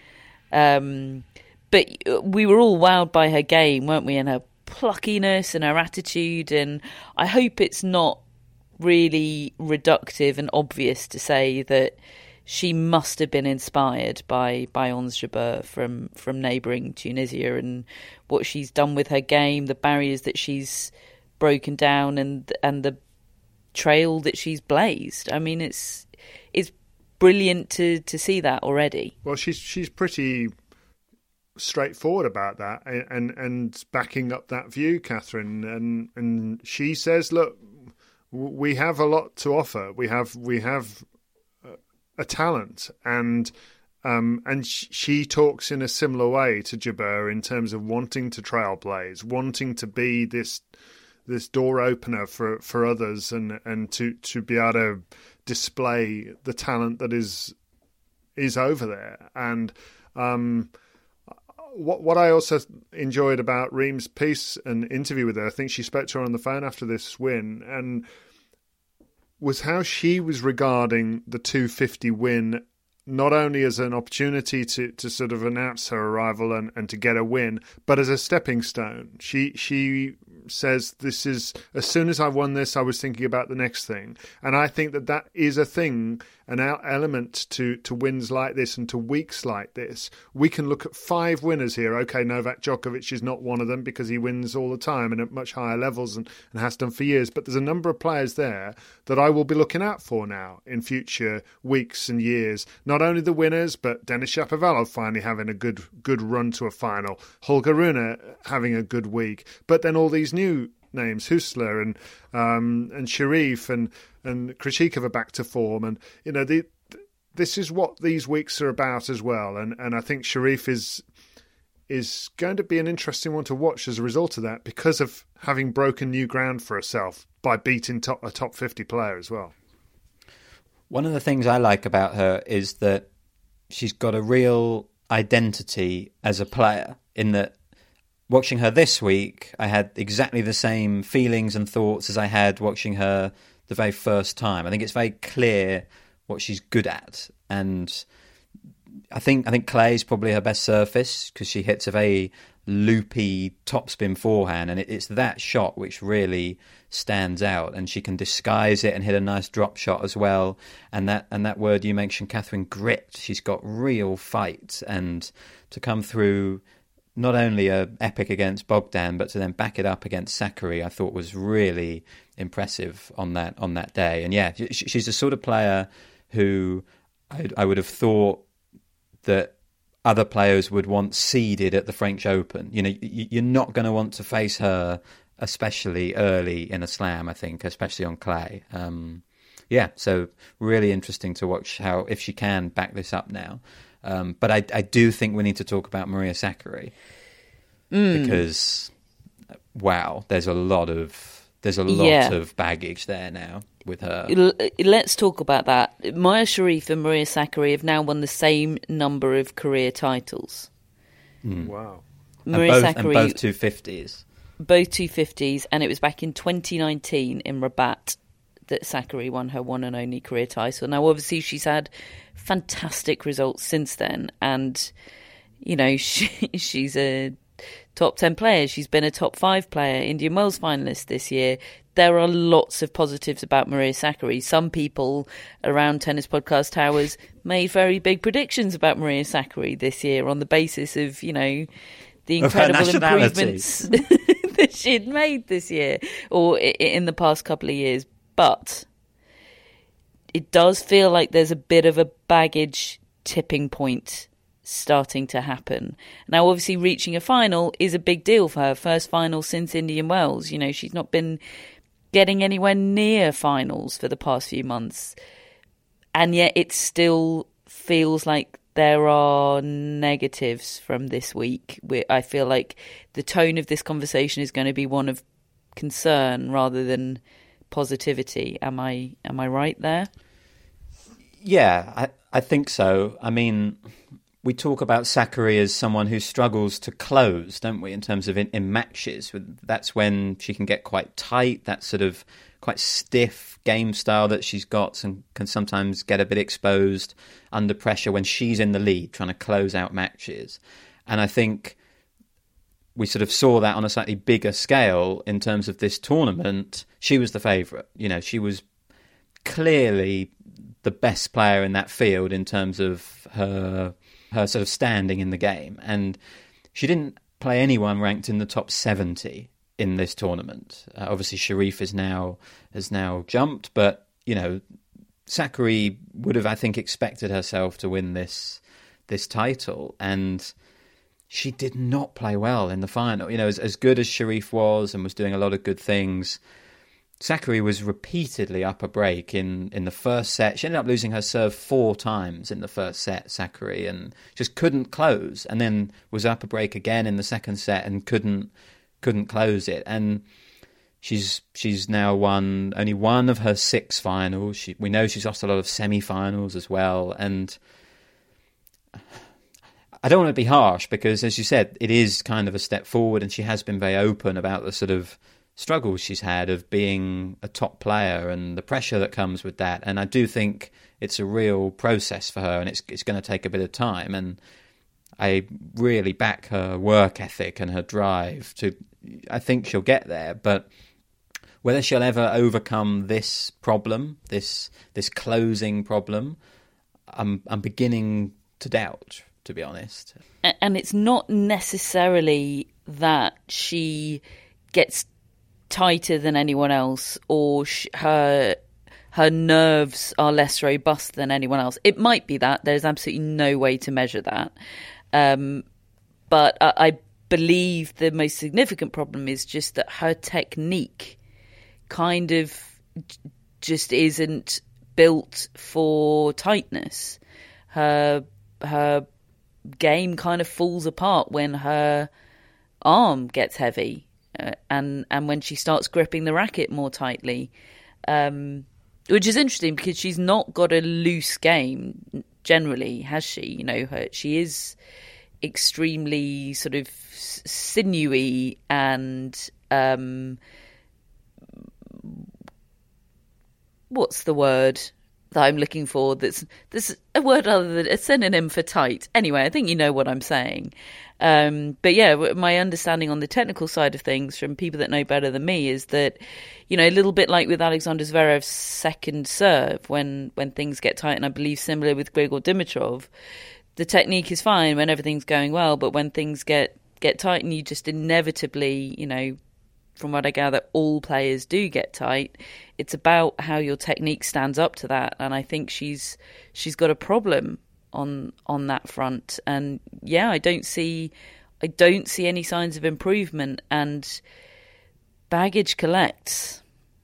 But we were all wowed by her game, weren't we? And her pluckiness and her attitude. And I hope it's not really reductive and obvious to say that she must have been inspired by Ons Jabeur from neighbouring Tunisia and what she's done with her game, the barriers that she's broken down, and the trail that she's blazed. I mean, it's brilliant to see that already. Well, she's pretty straightforward about that and backing up that view, Catherine. And she says, look, we have a lot to offer. We have a talent, and she talks in a similar way to Jabeur in terms of wanting to trailblaze, wanting to be this door opener for others, and to be able to display the talent that is over there. And what I also enjoyed about Reem's piece and interview with her, I think she spoke to her on the phone after this win, and was how she was regarding the 250 win not only as an opportunity to sort of announce her arrival and to get a win, but as a stepping stone. She says, this is, as soon as I won this, I was thinking about the next thing. And I think that is a thing, an element to wins like this and to weeks like this. We can look at 5 winners here. Okay, Novak Djokovic is not one of them because he wins all the time and at much higher levels and has done for years. But there's a number of players there that I will be looking out for now in future weeks and years. Not only the winners, but Denis Shapovalov finally having a good run to a final. Holger Rune having a good week. But then all these new names, Hüsler and Sherif and Krejcikova back to form, and this is what these weeks are about as well. And I think Sherif is going to be an interesting one to watch as a result of that, because of having broken new ground for herself by beating a top 50 player as well. One of the things I like about her is that she's got a real identity as a player, in that watching her this week, I had exactly the same feelings and thoughts as I had watching her the very first time. I think it's very clear what she's good at. And I think clay is probably her best surface, because she hits a very loopy topspin forehand, and it's that shot which really stands out, and she can disguise it and hit a nice drop shot as well. And that word you mentioned, Catherine, grit, she's got real fight, and to come through not only a epic against Bogdan, but to then back it up against Sakkari, I thought was really impressive on that day. And yeah, she's the sort of player who I would have thought that other players would want seeded at the French Open. You're not going to want to face her, especially early in a slam, I think, especially on clay. So really interesting to watch how, if she can back this up now. But I do think we need to talk about Maria Sakkari, because wow, there's a lot of baggage there now with her. Let's talk about that. Mayar Sherif and Maria Sakkari have now won the same number of career titles. Wow. Maria Sakkari, both 250s. Both 250s, and it was back in 2019 in Rabat that Sakkari won her one and only career title. Now, obviously, she's had fantastic results since then, and she's a top 10 player. She's been a top 5 player, Indian Wells finalist this year. There are lots of positives about Maria Sakkari. Some people around Tennis Podcast Towers made very big predictions about Maria Sakkari this year on the basis of, the incredible improvements that she had made this year or in the past couple of years. But it does feel like there's a bit of a baggage tipping point starting to happen. Now, obviously, reaching a final is a big deal for her. First final since Indian Wells. She's not been getting anywhere near finals for the past few months. And yet it still feels like there are negatives from this week. I feel like the tone of this conversation is going to be one of concern rather than positivity. Am I right there? Yeah, I think so. I mean, we talk about Sakkari as someone who struggles to close, don't we, in terms of in matches. That's when she can get quite tight, that sort of quite stiff game style that she's got, and can sometimes get a bit exposed under pressure when she's in the lead, trying to close out matches. And I think we sort of saw that on a slightly bigger scale in terms of this tournament. She was the favourite. She was clearly the best player in that field in terms of her sort of standing in the game. And she didn't play anyone ranked in the top 70 in this tournament. Obviously, Sherif has now jumped, but, Sakkari would have, I think, expected herself to win this title. And she did not play well in the final. As good as Sherif was and was doing a lot of good things, Sakkari was repeatedly up a break in the first set. She ended up losing her serve 4 times in the first set, Sakkari, and just couldn't close. And then was up a break again in the second set and couldn't close it. And she's now won only one of her 6 finals. We know she's lost a lot of semi-finals as well. And I don't want to be harsh because, as you said, it is kind of a step forward, and she has been very open about the sort of struggles she's had of being a top player and the pressure that comes with that. And I do think it's a real process for her, and it's going to take a bit of time. And I really back her work ethic and her drive I think she'll get there, but whether she'll ever overcome this problem, this closing problem, I'm beginning to doubt, to be honest. And it's not necessarily that she gets tighter than anyone else, or her nerves are less robust than anyone else. It might be that. There's absolutely no way to measure that. But I believe the most significant problem is just that her technique kind of just isn't built for tightness. Her game kind of falls apart when her arm gets heavy. And when she starts gripping the racket more tightly, which is interesting because she's not got a loose game generally, has she? She is extremely sort of sinewy and what's the word that I'm looking for? That's a word other than a synonym for tight. Anyway, I think you know what I'm saying. But yeah, my understanding on the technical side of things from people that know better than me is that, a little bit like with Alexander Zverev's second serve, when things get tight, and I believe similar with Grigor Dimitrov, the technique is fine when everything's going well, but when things get tight and you just inevitably, from what I gather, all players do get tight. It's about how your technique stands up to that, and I think she's got a problem on that front. And yeah, I don't see any signs of improvement, and baggage collects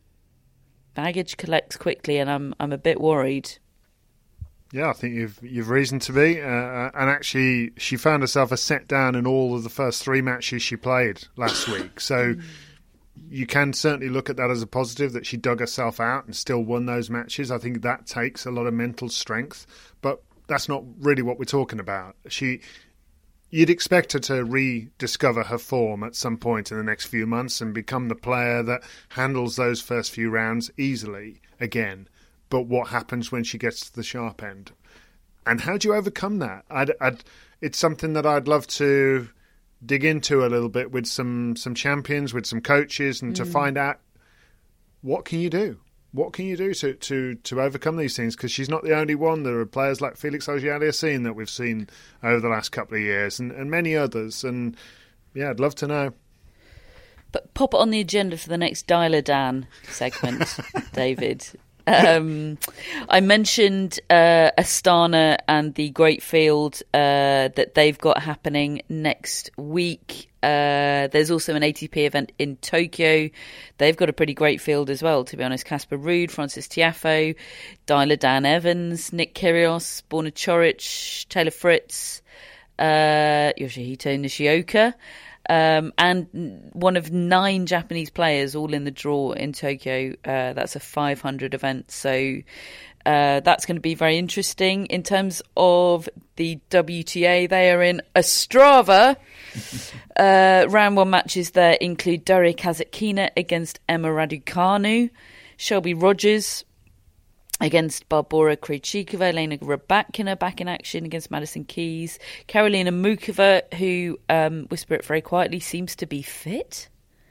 quickly, and I'm a bit worried. Yeah, I think you've reason to be. And actually, she found herself a set down in all of the first 3 matches she played last week. So you can certainly look at that as a positive, that she dug herself out and still won those matches. I think that takes a lot of mental strength. But that's not really what we're talking about. You'd expect her to rediscover her form at some point in the next few months and become the player that handles those first few rounds easily again. But what happens when she gets to the sharp end? And how do you overcome that? It's something that I'd love to dig into a little bit with some champions, with some coaches, and to find out, what can you do? What can you do to overcome these things? Because she's not the only one. There are players like Felix Auger-Aliassime that we've seen over the last couple of years, and many others. And yeah, I'd love to know. But pop it on the agenda for the next Dialer Dan segment, David. I mentioned Astana and the Great Field that they've got happening next week. There's also an ATP event in Tokyo. They've got a pretty great field as well, to be honest. Casper Ruud, Francis Tiafoe, Dylan Dan Evans, Nick Kyrgios, Borna Coric, Taylor Fritz, Yoshihito Nishioka. And one of 9 Japanese players all in the draw in Tokyo. That's a 500 event. So that's going to be very interesting. In terms of the WTA, they are in Ostrava. Round 1 matches there include Daria Kasatkina against Emma Raducanu, Shelby Rogers against Barbora Krejcikova, Elena Rybakina back in action against Madison Keys, Karolina Mukova, who, whisper it very quietly, seems to be fit.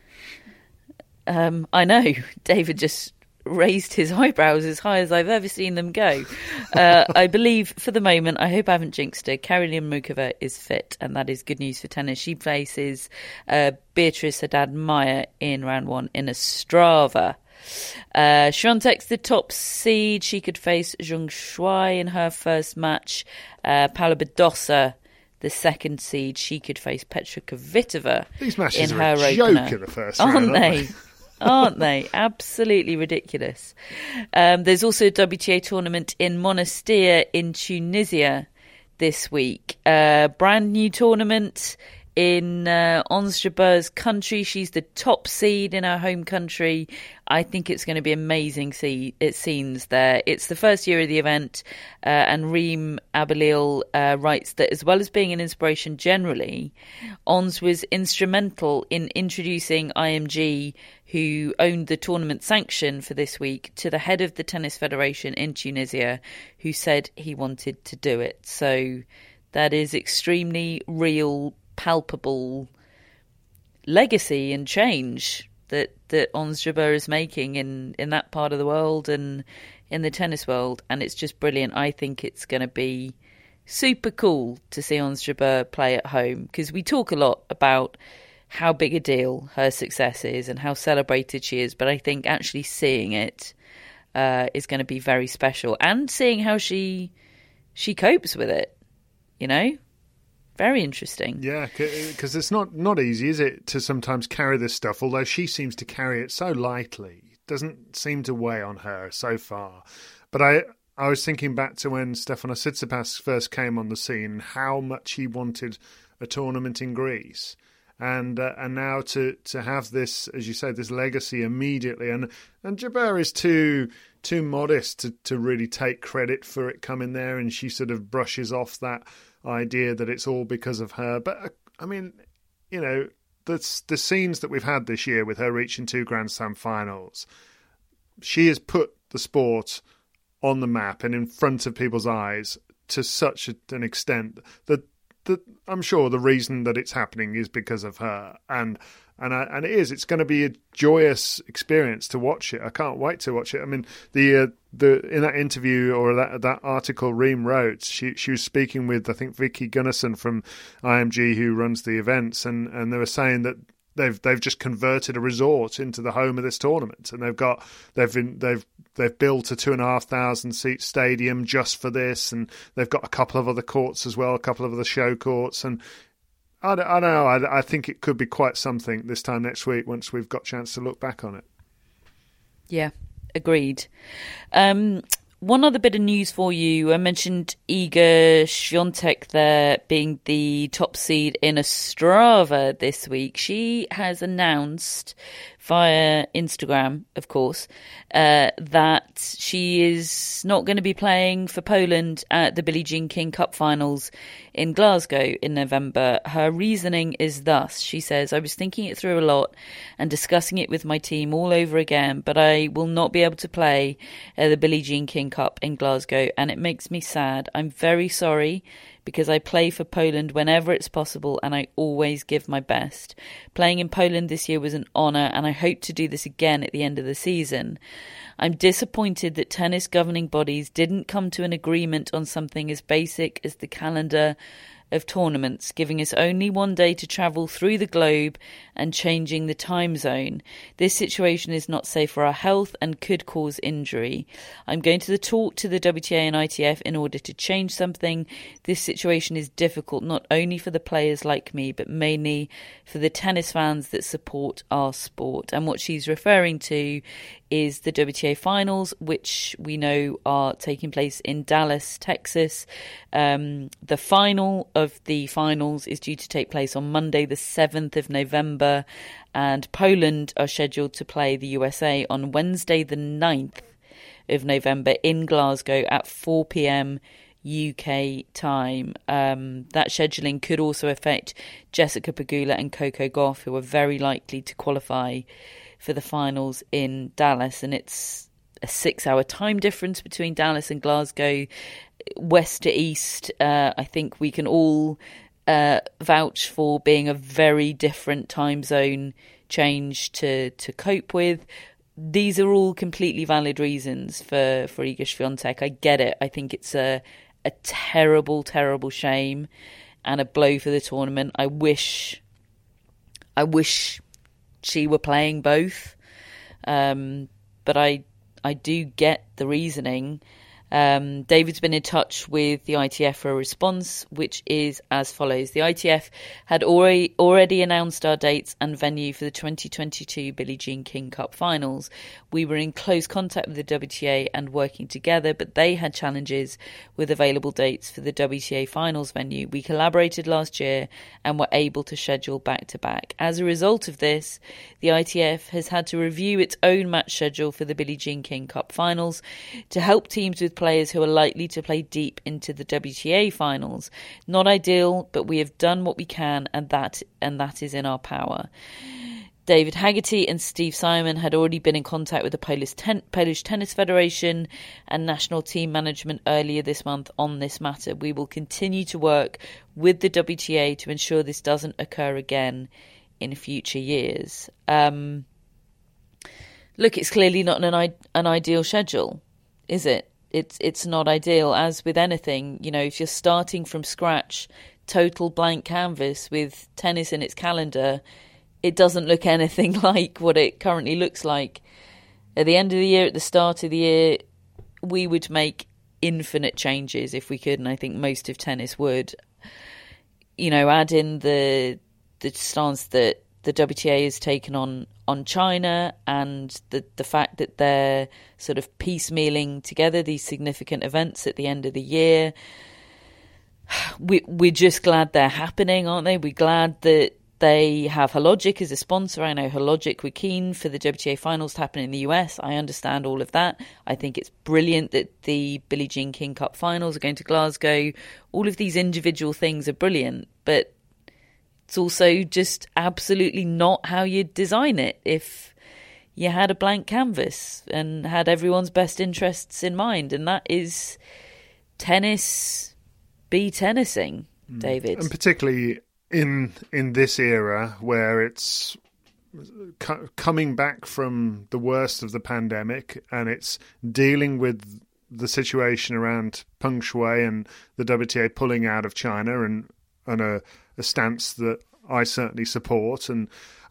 I know, David just raised his eyebrows as high as I've ever seen them go. I believe, for the moment, I hope I haven't jinxed her, Karolina Mukova is fit, and that is good news for tennis. She faces Beatrice Haddad-Maia in round 1 in Ostrava. Świątek's the top seed. She could face Zheng Shuai in her first match. Paula Badosa, the second seed. She could face Petra Kvitova. These matches in are her a joke opener. in the first round, aren't they? Aren't they? Absolutely ridiculous. There's also a WTA tournament in Monastir in Tunisia this week. Brand new tournament in Ons Jabeur's country. She's the top seed in her home country. I think it's going to be amazing. It seems there. It's the first year of the event, and Reem Abalil writes that as well as being an inspiration generally, Ons was instrumental in introducing IMG, who owned the tournament sanction for this week, to the head of the Tennis Federation in Tunisia, who said he wanted to do it. So that is extremely real, palpable legacy and change that Ons Jabeur is making in that part of the world and in the tennis world, and it's just brilliant. I think it's going to be super cool to see Ons Jabeur play at home, because we talk a lot about how big a deal her success is and how celebrated she is, but I think actually seeing it is going to be very special, and seeing how she copes with it, you know. Very interesting. Yeah, because it's not easy, is it, to sometimes carry this stuff, although she seems to carry it so lightly. It doesn't seem to weigh on her so far. But I was thinking back to when Stefanos Tsitsipas first came on the scene, how much he wanted a tournament in Greece. And now to have this, as you say, this legacy immediately. And Jabeur is too modest to really take credit for it coming there, and she sort of brushes off that idea that it's all because of her. But I mean, you know, the scenes that we've had this year with her reaching 2 Grand Slam finals, she has put the sport on the map and in front of people's eyes to such an extent that I'm sure the reason that it's happening is because of her, and it's going to be a joyous experience to watch it. I can't wait to watch it. I mean, the in that interview or that article Reem wrote, she was speaking with, I think, Vicky Gunnarsson from IMG, who runs the events, and they were saying that they've just converted a resort into the home of this tournament, and they've built a 2,500 seat stadium just for this, and they've got a couple of other courts as well, a couple of other show courts, and I don't know. I think it could be quite something this time next week once we've got a chance to look back on it. Yeah, agreed. One other bit of news for you. I mentioned Iga Świątek there being the top seed in Ostrava this week. She has announced via Instagram, of course, that she is not going to be playing for Poland at the Billie Jean King Cup finals in Glasgow in November. Her reasoning is thus. She says, "I was thinking it through a lot and discussing it with my team all over again, but I will not be able to play the Billie Jean King Cup in Glasgow, and it makes me sad. I'm very sorry, because I play for Poland whenever it's possible and I always give my best. Playing in Poland this year was an honour, and I hope to do this again at the end of the season. I'm disappointed that tennis governing bodies didn't come to an agreement on something as basic as the calendar of tournaments, giving us only one day to travel through the globe and changing the time zone. This situation is not safe for our health and could cause injury. I'm going to talk to the WTA and ITF in order to change something. This situation is difficult not only for the players like me, but mainly for the tennis fans that support our sport. And what she's referring to is the WTA finals, which we know are taking place in Dallas, Texas. The final of the finals is due to take place on Monday, the 7th of November, and Poland are scheduled to play the USA on Wednesday, the 9th of November in Glasgow at 4 p.m. UK time. That scheduling could also affect Jessica Pegula and Coco Gauff, who are very likely to qualify for the finals in Dallas, and it's a 6-hour time difference between Dallas and Glasgow, west to east. I think we can all vouch for being a very different time zone change to cope with. These are all completely valid reasons for Iga Swiatek. I get it. I think it's a terrible, terrible shame and a blow for the tournament. I wish she were playing both, but I do get the reasoning. David's been in touch with the ITF for a response, which is as follows. The ITF had already announced our dates and venue for the 2022 Billie Jean King Cup finals. We were in close contact with the WTA and working together, but they had challenges with available dates for the WTA finals venue. We collaborated last year and were able to schedule back-to-back. As a result of this, the ITF has had to review its own match schedule for the Billie Jean King Cup finals to help teams with players who are likely to play deep into the WTA finals. Not ideal, but we have done what we can, and that is in our power. David Haggerty and Steve Simon had already been in contact with the Polish Tennis Federation and national team management earlier this month on this matter. We will continue to work with the WTA to ensure this doesn't occur again in future years. Look, it's clearly not an ideal schedule, is it? It's not ideal. As with anything, you know, if you're starting from scratch, total blank canvas with tennis in its calendar, it doesn't look anything like what it currently looks like. At the end of the year, at the start of the year, we would make infinite changes if we could, and I think most of tennis would. You know, add in the stance that the WTA has taken on China and the fact that they're sort of piecemealing together these significant events at the end of the year. We're just glad they're happening, aren't they? We're glad that they have Hologic as a sponsor. I know Hologic were keen for the WTA finals to happen in the US. I understand all of that. I think it's brilliant that the Billie Jean King Cup finals are going to Glasgow. All of these individual things are brilliant, but it's also just absolutely not how you design it if you had a blank canvas and had everyone's best interests in mind. And that is tennis be tennising, David. And particularly in this era where it's coming back from the worst of the pandemic and it's dealing with the situation around Peng Shuai and the WTA pulling out of China and a stance that I certainly support, and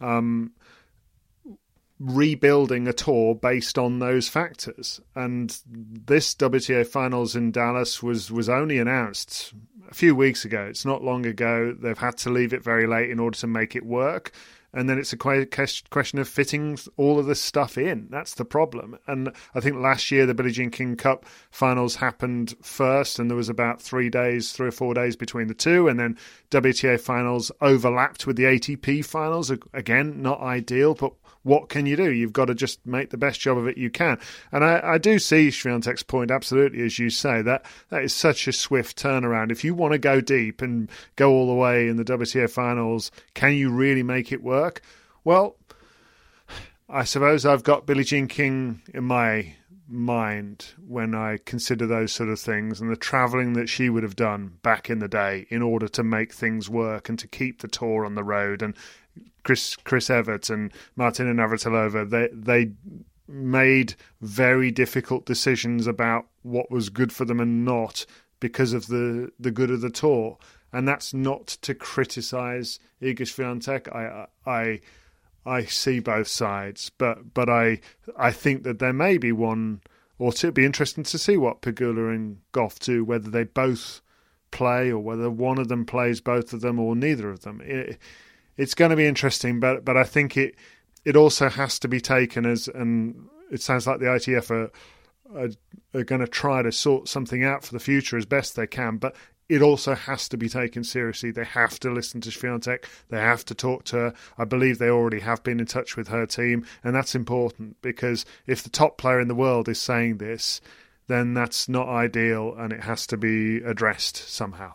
rebuilding a tour based on those factors. And this WTA finals in Dallas was only announced a few weeks ago. It's not long ago. They've had to leave it very late in order to make it work. And then it's a question of fitting all of this stuff in. That's the problem. And I think last year the Billie Jean King Cup finals happened first, and there was about 3 or 4 days between the two. And then WTA finals overlapped with the ATP finals. Again, not ideal, but what can you do? You've got to just make the best job of it you can. And I do see Swiatek's point, absolutely, as you say, that is such a swift turnaround. If you want to go deep and go all the way in the WTA finals, can you really make it work? Well, I suppose I've got Billie Jean King in my mind when I consider those sort of things and the travelling that she would have done back in the day in order to make things work and to keep the tour on the road. And Chris Evert and Martina Navratilova, they made very difficult decisions about what was good for them and not because of the good of the tour. And that's not to criticise Iga Swiatek. I see both sides, but I think that there may be one or two. It'd be interesting to see what Pegula and Gauff do, whether they both play or whether one of them plays both of them or neither of them. It's going to be interesting, but I think it also has to be taken as, and it sounds like the ITF are going to try to sort something out for the future as best they can, but it also has to be taken seriously. They have to listen to Swiatek. They have to talk to her. I believe they already have been in touch with her team, and that's important because if the top player in the world is saying this, then that's not ideal, and it has to be addressed somehow.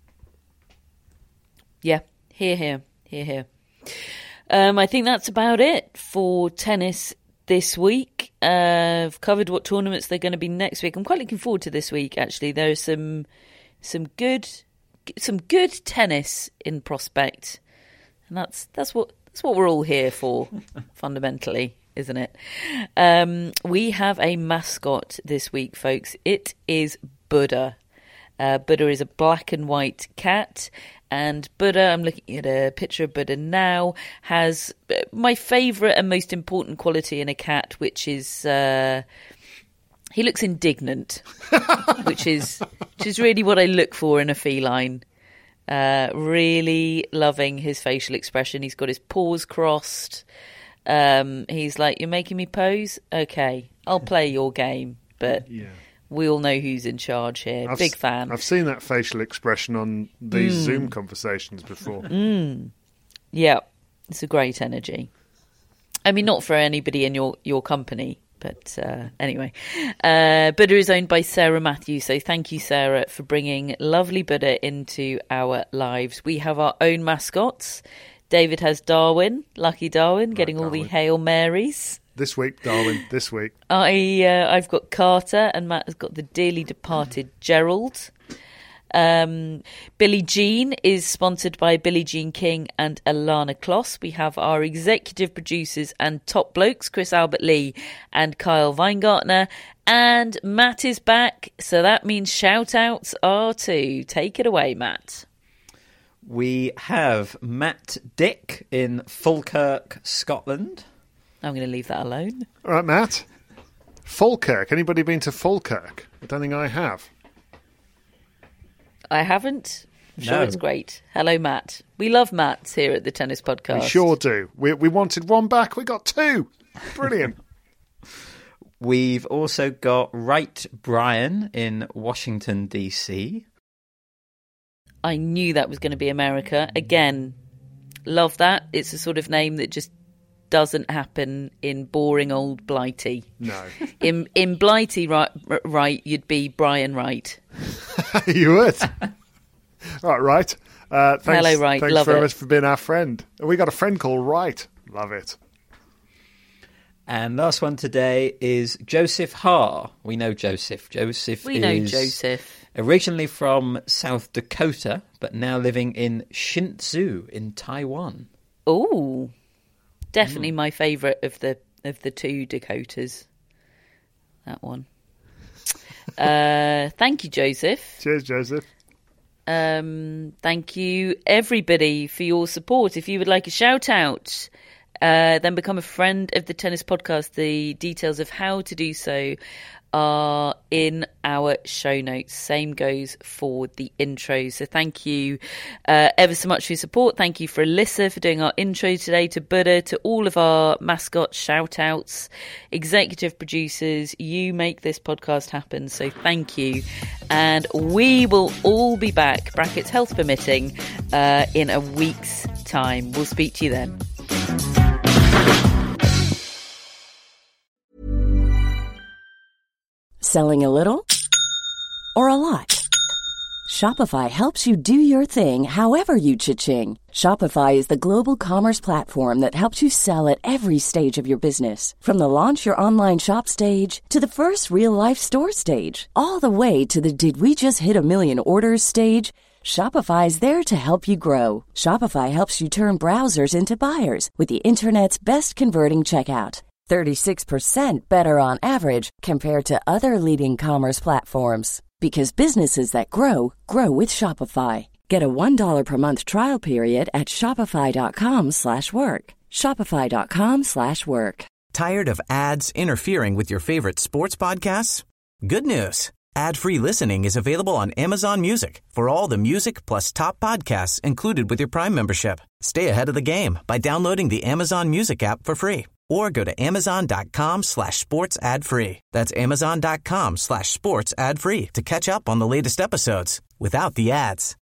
Yeah, hear. I think that's about it for tennis this week. I've covered what tournaments they're going to be next week. I'm quite looking forward to this week, actually. There's some good tennis in prospect, and that's what we're all here for, fundamentally, isn't it? We have a mascot this week, folks. It is Buddha. Buddha is a black and white cat, and Buddha, I'm looking at a picture of Buddha now, has my favourite and most important quality in a cat, which is he looks indignant, which is really what I look for in a feline. Really loving his facial expression. He's got his paws crossed. He's like, "You're making me pose? Okay, I'll play your game." But yeah, we all know who's in charge here. Big fan. I've seen that facial expression on these Zoom conversations before. Yeah, it's a great energy. I mean, not for anybody in your company. But anyway, Buddha is owned by Sarah Matthews. So thank you, Sarah, for bringing lovely Buddha into our lives. We have our own mascots. David has Darwin, Lucky Darwin, getting all the Hail Marys. This week, Darwin, this week. I've got Carter, and Matt has got the dearly departed Gerald. Billie Jean is sponsored by Billie Jean King and Alana Kloss. We have our executive producers and top blokes, Chris Albert Lee and Kyle Weingartner. And Matt is back, so that means shout-outs are too. Take it away, Matt. We have Matt Dick in Falkirk, Scotland. I'm going to leave that alone. All right, Matt. Falkirk. Anybody been to Falkirk? I don't think I have. I haven't. I'm sure it's great. Hello, Matt. We love Matts here at the Tennis Podcast. We sure do. We wanted one back. We got two. Brilliant. We've also got Wright Brian in Washington, D.C. I knew that was going to be America. Again, love that. It's a sort of name that just doesn't happen in boring old Blighty. No. In Blighty, right, you'd be Brian Wright. You would. All right. Thanks, hello, Wright. Thanks Love very it. much for being our friend. We got a friend called Wright. Love it. And last one today is Joseph Ha. We know Joseph. We know Joseph. Originally from South Dakota, but now living in Hsinchu in Taiwan. Oh, definitely my favourite of the two Dakotas. That one. Thank you, Joseph. Cheers, Joseph. Thank you, everybody, for your support. If you would like a shout out, then become a friend of the Tennis Podcast. The details of how to do so are in our show notes. Same goes for the intro. So thank you ever so much for your support. Thank you for Alyssa for doing our intro today, to Buddha, to all of our mascot shout outs, executive producers. You make this podcast happen, so thank you. And we will all be back, brackets health permitting, in a week's time. We'll speak to you then. Selling a little or a lot? Shopify helps you do your thing however you cha-ching. Shopify is the global commerce platform that helps you sell at every stage of your business. From the launch your online shop stage to the first real-life store stage, all the way to the did we just hit a million orders stage. Shopify is there to help you grow. Shopify helps you turn browsers into buyers with the internet's best converting checkout. 36% better on average compared to other leading commerce platforms. Because businesses that grow, grow with Shopify. Get a $1 per month trial period at shopify.com/work. Shopify.com/work. Tired of ads interfering with your favorite sports podcasts? Good news. Ad-free listening is available on Amazon Music for all the music plus top podcasts included with your Prime membership. Stay ahead of the game by downloading the Amazon Music app for free or go to amazon.com/sports ad free. That's amazon.com/sports ad free to catch up on the latest episodes without the ads.